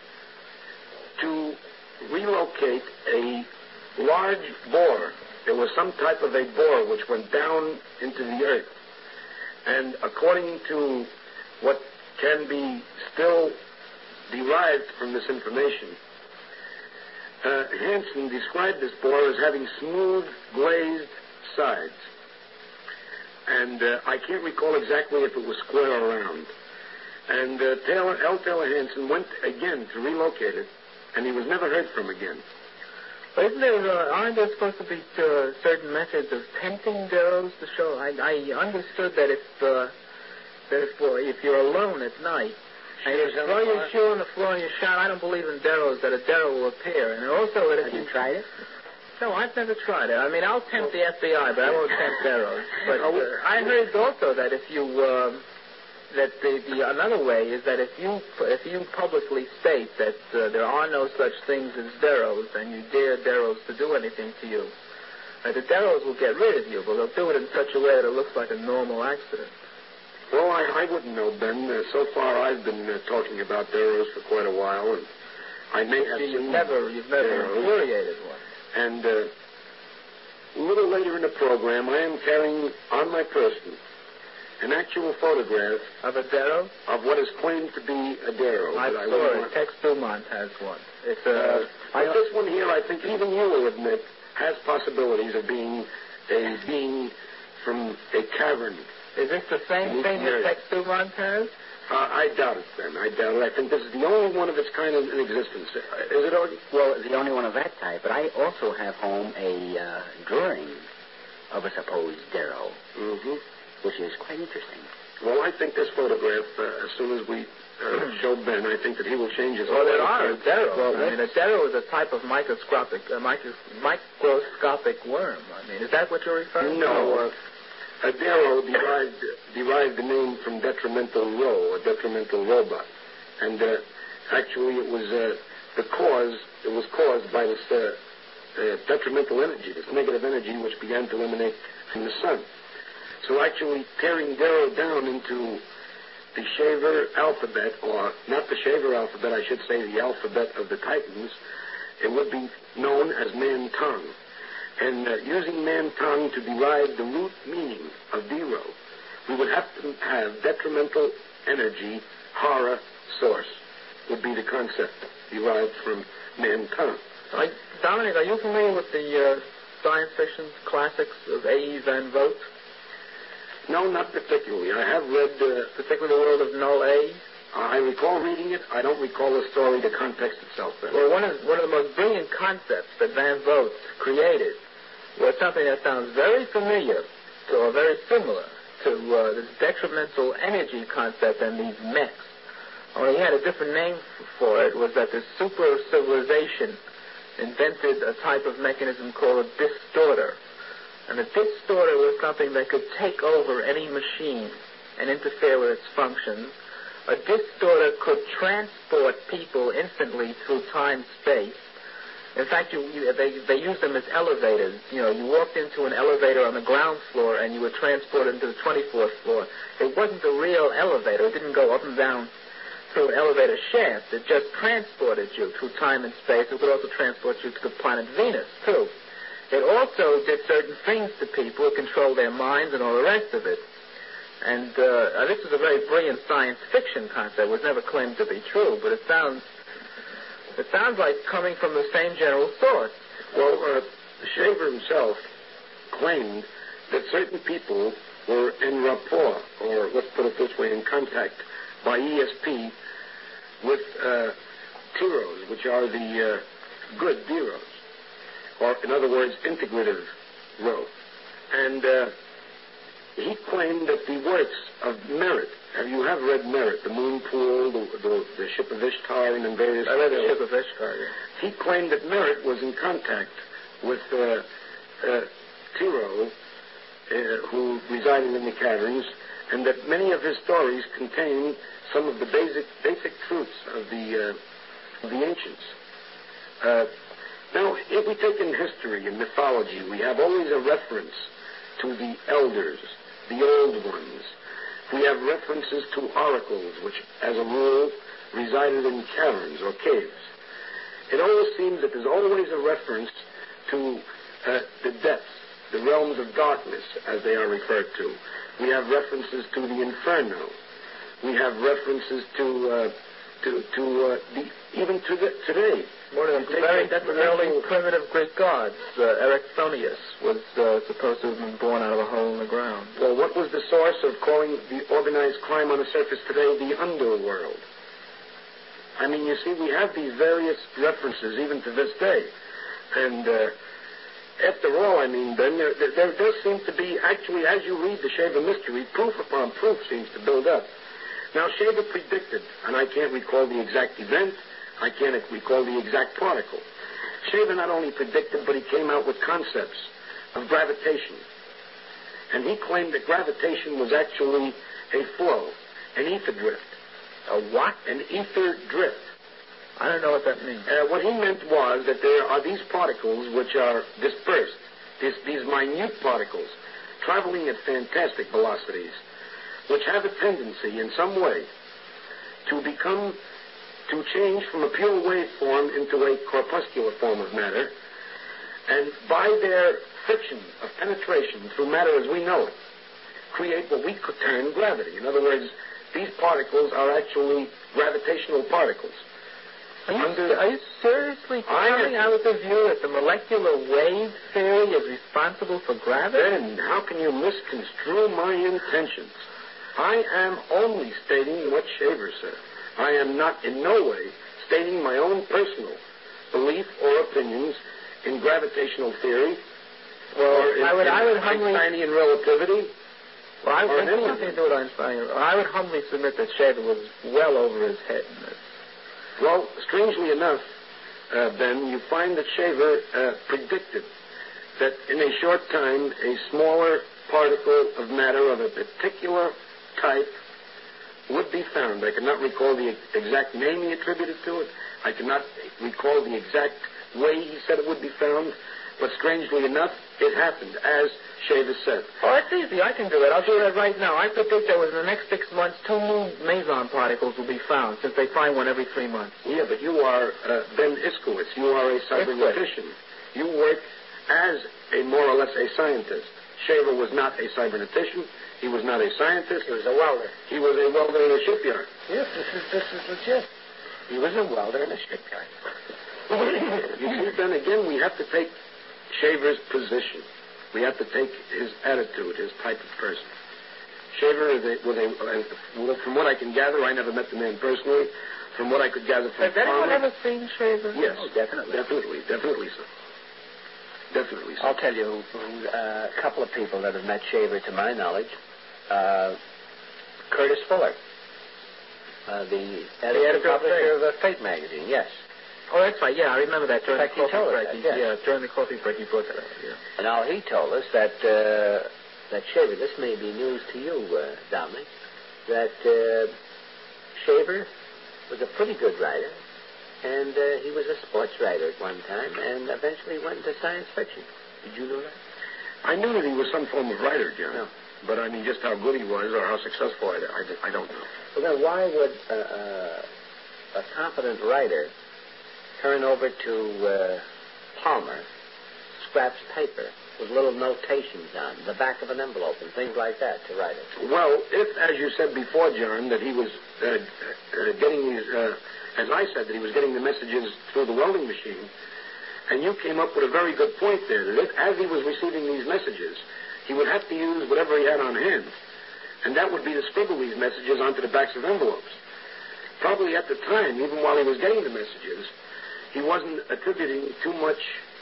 to relocate a large boar. There was some type of a boar which went down into the earth. And according to what can be still derived from this information, Hansen described this boar as having smooth, glazed sides. And I can't recall exactly if it was square or round. And L. Taylor Hansen went again to relocate it, and he was never heard from again. But aren't there supposed to be certain methods of tempting Darrows to show? I understood that if you're alone at night, and you throw your shoe on the floor and you shout, I don't believe in Darrows, that a Darrow will appear. And also, have you tried it? No, I've never tried it. I mean, I'll tempt the FBI, but I won't tempt Darrows. But I heard also that if you another way is that if you publicly state that there are no such things as Darrows and you dare Darrows to do anything to you, the Darrows will get rid of you, but they'll do it in such a way that it looks like a normal accident. Well, I wouldn't know, Ben. So far, I've been talking about Darrows for quite a while, and I may have seen You've never infuriated one. And a little later in the program, I am carrying on my person an actual photograph of a Darrow? Of what is claimed to be a Darrow. I saw it. Tex Dumont has one. It's this one here, I think even you will admit, has possibilities of being a being from a cavern. Is this the same thing that Tex Dumont has? I doubt it, Ben. I doubt it. I think this is the only one of its kind in existence. Is it, Augie? Well, the only one of that type. But I also have home a drawing of a supposed Darrow, which is quite interesting. Well, I think this photograph, as soon as we show Ben, I think that he will change his... Well, there are Darrows. Well, I mean, a Darrow is a type of microscopic worm. I mean, is that what you're referring to? No. A Darrow derived the name from detrimental row, a detrimental robot. And actually it was caused by this detrimental energy, this negative energy which began to emanate from the sun. So actually tearing Darrow down into the Shaver alphabet, or not the Shaver alphabet, I should say the alphabet of the Titans, it would be known as Man Tongue. And using Man Tongue to derive the root meaning of Darrow, we would have to have detrimental energy, horror, source, would be the concept derived from Man Tongue. Dominic, are you familiar with the science fiction classics of A.E. Van Vogt? No, not particularly. I have read... particularly The World of Null A? I recall reading it. I don't recall the story, the context itself. Then. Well, one of the most brilliant concepts that Van Vogt created was something that sounds very familiar or very similar to this detrimental energy concept and these mechs. Only he had a different name for it, was that the super civilization invented a type of mechanism called a distorter. And a distorter was something that could take over any machine and interfere with its functions. A distorter could transport people instantly through time-space. In fact, they used them as elevators. You know, you walked into an elevator on the ground floor and you were transported into the 24th floor. It wasn't a real elevator. It didn't go up and down through an elevator shaft. It just transported you through time and space. It could also transport you to the planet Venus, too. It also did certain things to people. It controlled their minds and all the rest of it. And this is a very brilliant science fiction concept. It was never claimed to be true, but it sounds like coming from the same general source. Well, Shaver himself claimed that certain people were in rapport, or let's put it this way, in contact by ESP with Tiros, which are the good Diros, or in other words, integrative Ro. And he claimed that the works of Merit, you have read Merit, the Moon Pool, the Ship of Ishtar, and various... I read the Ship of Ishtar, yeah. He claimed that Merit was in contact with Tiro, who resided in the caverns, and that many of his stories contain some of the basic truths of the ancients. Now, if we take in history and mythology, we have always a reference to the elders, the old ones. We have references to oracles, which, as a rule, resided in caverns or caves. It always seems that there's always a reference to the depths, the realms of darkness, as they are referred to. We have references to the inferno. We have references to even today. One of the early primitive Greek gods, Erecthonius, was supposed to have been born out of a hole in the ground. Well, what was the source of calling the organized crime on the surface today the underworld? I mean, you see, we have these various references even to this day. And after all, I mean, Ben, there does seem to be, actually, as you read the Shaver mystery, proof upon proof seems to build up. Now, Shaver predicted, and I can't recall the exact event, I can't recall the exact particle. Shaver not only predicted, but he came out with concepts of gravitation. And he claimed that gravitation was actually a flow, an ether drift. A what? An ether drift. I don't know what that means. What he meant was that there are these particles which are dispersed, these minute particles, traveling at fantastic velocities, which have a tendency in some way to change from a pure wave form into a corpuscular form of matter, and by their friction of penetration through matter as we know it, create what we could term gravity. In other words, these particles are actually gravitational particles. Are you seriously coming out with the view that the molecular wave theory is responsible for gravity? Ben, how can you misconstrue my intentions? I am only stating what Shaver said. I am not in no way stating my own personal belief or opinions in gravitational theory or in Einsteinian relativity. Well, I would humbly submit that Shaver was well over his head in this. Well, strangely enough, Ben, you find that Shaver predicted that in a short time a smaller particle of matter of a particular type would be found. I cannot recall the exact name he attributed to it. I cannot recall the exact way he said it would be found. But strangely enough, it happened, as Shaver said. Oh, that's easy. I can do it. I'll do that right now. I predict that within the next 6 months, 2 new meson particles will be found, since they find one every 3 months. Yeah, but you are Ben Iskowitz. You are a cybernetician. You work as more or less a scientist. Shaver was not a cybernetician. He was not a scientist. He was a welder. He was a welder in a shipyard. Yes, this is legit. He was a welder in a shipyard. You see, Ben, again, we have to take Shaver's position. We have to take his attitude, his type of person. Shaver from what I can gather, I never met the man personally. From what I could gather from Has anyone ever seen Shaver? Yes, oh, definitely so. Definitely so. I'll tell you a couple of people that have met Shaver, to my knowledge. Curtis Fuller. The editor-publisher of Fate magazine, yes. Oh, that's right. Yeah, I remember that during the coffee break. Yes. During the coffee break, he brought that up. Yeah. Now, he told us that Shaver, this may be news to you, Dominic, that Shaver was a pretty good writer, and he was a sports writer at one time, and eventually went into science fiction. Did you know that? I knew that he was some form of writer, John. No. But, I mean, just how good he was or how successful, I don't know. Well, then why would a competent writer turn over to Palmer scraps paper with little notations on the back of an envelope and things like that to write it? Well, if, as you said before, John, that he was getting these, as I said, that he was getting the messages through the welding machine, and you came up with a very good point there, that if, as he was receiving these messages, he would have to use whatever he had on hand, and that would be to scribble these messages onto the backs of envelopes. Probably at the time, even while he was getting the messages, he wasn't attributing too much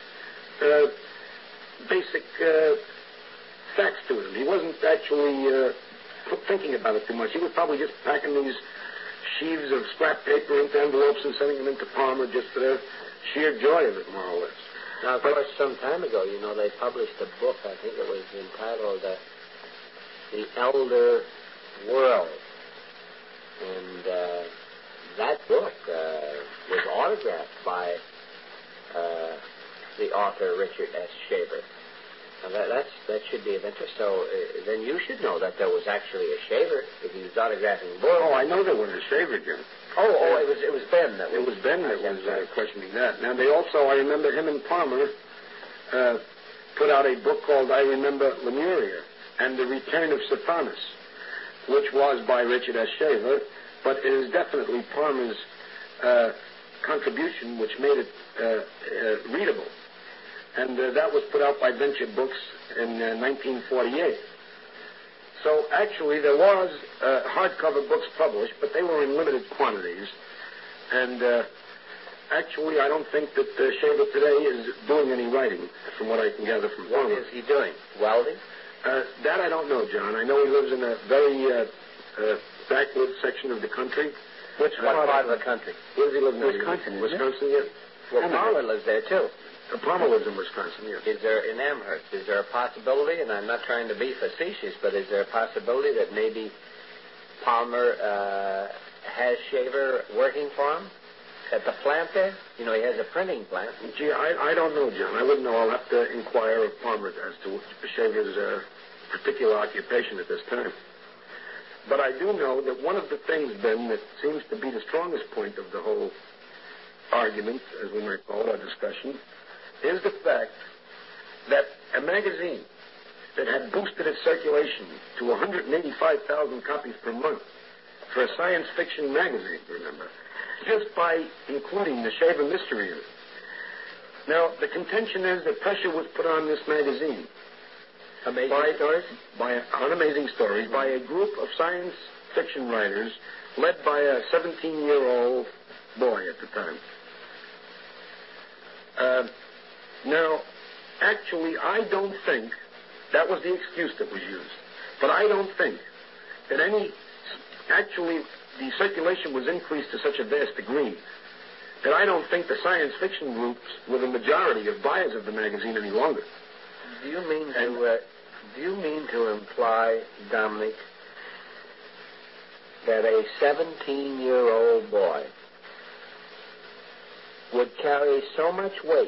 basic facts to them. He wasn't actually thinking about it too much. He was probably just packing these sheaves of scrap paper into envelopes and sending them into Palmer just for the sheer joy of it, more or less. Now, of course, some time ago, they published a book, I think it was entitled The Elder World. And that book was autographed by the author, Richard S. Shaver. Now, that should be of interest. So then you should know that there was actually a Shaver if he was autographing books. Oh, I know there was a Shaver, Jim. It was Ben that was... It was Ben that was questioning that. Now, they also, I remember him and Palmer put out a book called I Remember Lemuria and the Return of Stephanus, which was by Richard S. Shaver, but it is definitely Palmer's contribution which made it readable. And that was put out by Venture Books in 1948. So actually there was hardcover books published, but they were in limited quantities. And actually I don't think that Shaver today is doing any writing, from what I can gather from Palmer. What is he doing? Welding? That I don't know, John. I know he lives in a very backwoods section of the country. What part of the country? Where does he live now? Wisconsin. Wisconsin, yes. Well, Palmer lives there, too. Palmer lives in Wisconsin, yes. Is there, in Amherst, is there a possibility, and I'm not trying to be facetious, but is there a possibility that maybe Palmer has Shaver working for him at the plant there? He has a printing plant. Gee, I don't know, John. I wouldn't know. I'll have to inquire of Palmer as to Shaver's particular occupation at this time. But I do know that one of the things, Ben, that seems to be the strongest point of the whole argument, as we might call it, our discussion, is the fact that a magazine that had boosted its circulation to 185,000 copies per month for a science fiction magazine, remember, just by including the Shaver mystery in it. Now, the contention is that pressure was put on this magazine. Amazing Stories? On Amazing Stories, by a group of science fiction writers led by a 17-year-old boy at the time. Now, actually, I don't think that was the excuse that was used. But I don't think that actually, the circulation was increased to such a vast degree that I don't think the science fiction groups were the majority of buyers of the magazine any longer. Do you mean to imply, Dominic, that a 17-year-old boy would carry so much weight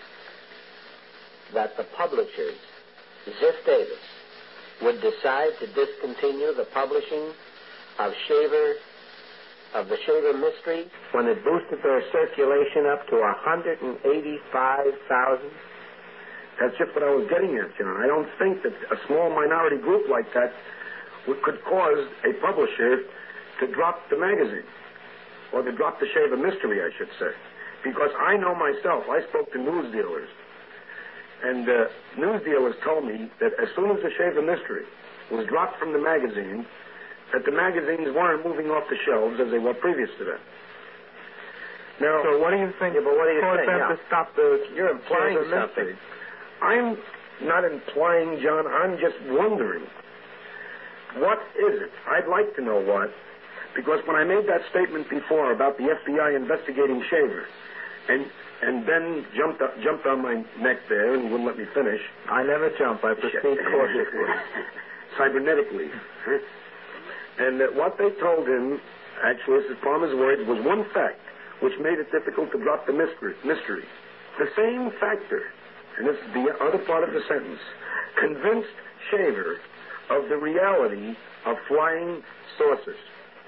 that the publishers, Ziff Davis, would decide to discontinue the publishing of the Shaver mystery when it boosted their circulation up to 185,000? That's just what I was getting at, John. I don't think that a small minority group like that could cause a publisher to drop the magazine, or to drop the Shaver mystery, I should say. Because I know myself, I spoke to news dealers, and news dealers told me that as soon as the Shaver mystery was dropped from the magazine, that the magazines weren't moving off the shelves as they were previous to that. Now, so what do you think? Yeah, but what do you think? To stop the You're implying Shaver something. mystery? I'm not implying, John. I'm just wondering. What is it? I'd like to know what Because when I made that statement before about the FBI investigating Shaver, and Ben jumped on my neck there and wouldn't let me finish. I never jump. I proceed cautiously. Cybernetically. And what they told him, actually, this is Palmer's words, was one fact which made it difficult to drop the mystery. The same factor, and this is the other part of the sentence, convinced Shaver of the reality of flying saucers.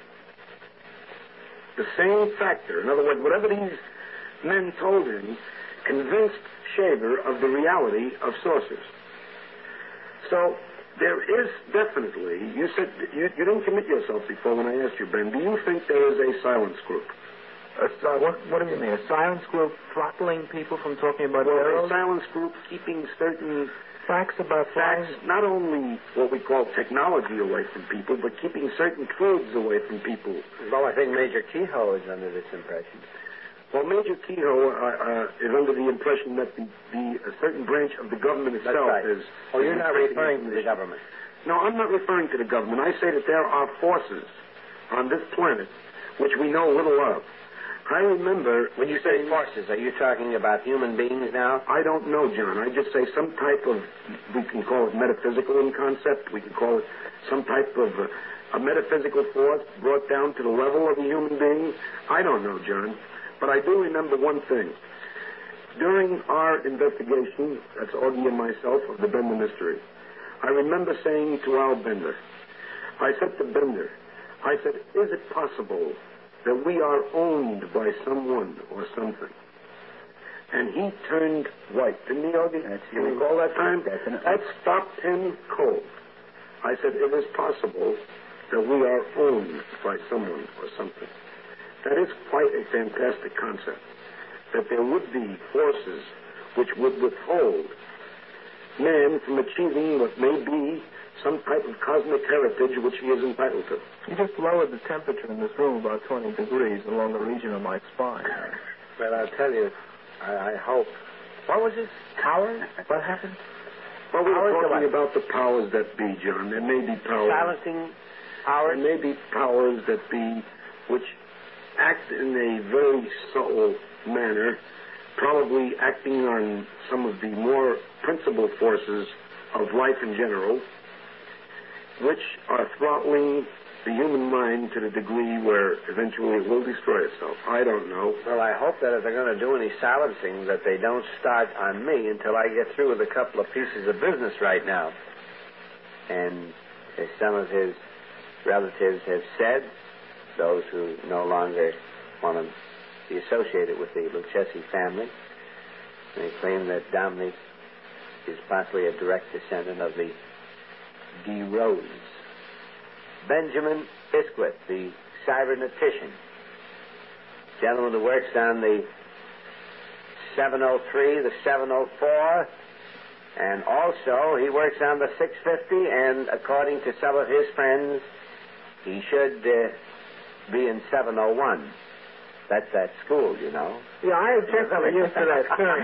The same factor. In other words, whatever these men told him convinced Shaver of the reality of saucers. So there is definitely, you said, you didn't commit yourself before when I asked you, Ben, do you think there is a silence group? What do you mean? A silence group throttling people from talking about a silence group keeping certain facts about facts, not only what we call technology away from people, but keeping certain truths away from people. Well, I think Major Kehoe is under this impression. Well, Major Kehoe is under the impression that a certain branch of the government itself is... Oh, you're not referring to the government? No, I'm not referring to the government. I say that there are forces on this planet which we know little of. I remember... When you say forces, are you talking about human beings now? I don't know, John. I just say some type of... We can call it metaphysical in concept. We can call it some type of a metaphysical force brought down to the level of a human being. I don't know, John. But I do remember one thing. During our investigation, that's Augie and myself, of the Bender mystery, I remember saying to Al Bender, I said to Bender, I said, is it possible that we are owned by someone or something? And he turned white. Didn't he, Augie? Can you recall that time? Definitely. That stopped him cold. I said, it is possible that we are owned by someone or something. That is quite a fantastic concept, that there would be forces which would withhold man from achieving what may be some type of cosmic heritage which he is entitled to. You just lowered the temperature in this room about 20 degrees along the region of my spine. Well, I'll tell you, I hope. What was it? Powers? What happened? Well, we were talking about the powers that be, John. There may be powers. Silencing powers? There may be powers that be which act in a very subtle manner, probably acting on some of the more principal forces of life in general, which are throttling the human mind to the degree where eventually it will destroy itself. I don't know. Well, I hope that if they're going to do any silencing, that they don't start on me until I get through with a couple of pieces of business right now. And as some of his relatives have said, those who no longer want to be associated with the Lucchesi family, they claim that Dominic is possibly a direct descendant of the D. Rose. Benjamin Biscuit, the cybernetician, gentleman who works on the 703, the 704, and also he works on the 650, and according to some of his friends, he should be in 701. That's that school, you know. Yeah, I just got used to that term.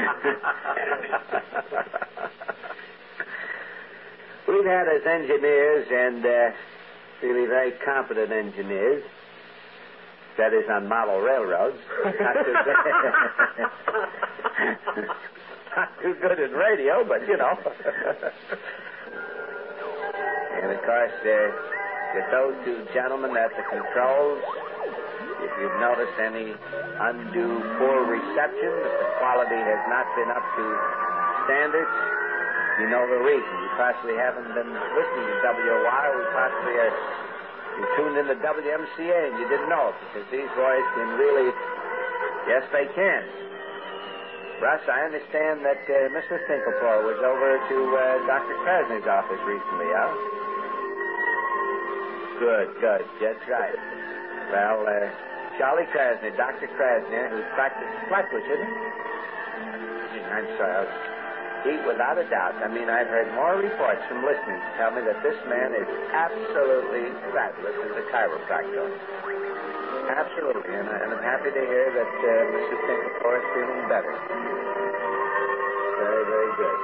We've had as engineers, and really very competent engineers, that is on model railroads. Not too good in radio, but, you know. And, of course, with those two gentlemen at the controls, if you've noticed any undue poor reception, if the quality has not been up to standards, you know the reason. You possibly haven't been listening to WOR. We possibly are tuned into WMCA, and you didn't know it, because these boys can really, yes, they can. Russ, I understand that Mr. Finkelpohr was over to Dr. Krasny's office recently, huh? Good. That's right. Well, Charlie Krasny, Dr. Krasny, who practiced Flatbush, isn't he? I'm sorry. He, without a doubt, I mean, I've heard more reports from listeners tell me that this man is absolutely fabulous as a chiropractor. Absolutely. And I'm happy to hear that Mr. Finkelpohr is feeling better. Very, very good.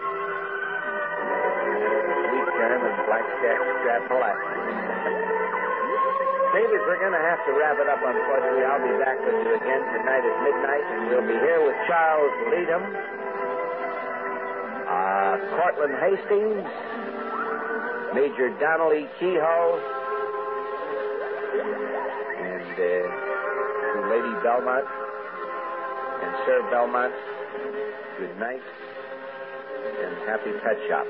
Sweet germ and black strap molasses. Davis, we're going to have to wrap it up, unfortunately. I'll be back with you again tonight at midnight, and we'll be here with Charles Leadham, Cortland Hastings, Major Donnelly Kehoe, and to Lady Belmont and Sir Belmont, good night, and happy pet shop.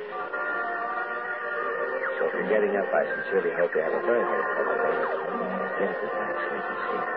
So if you're getting up, I sincerely hope you have a very, very pleasant day. Get a good night's sleep and sleep.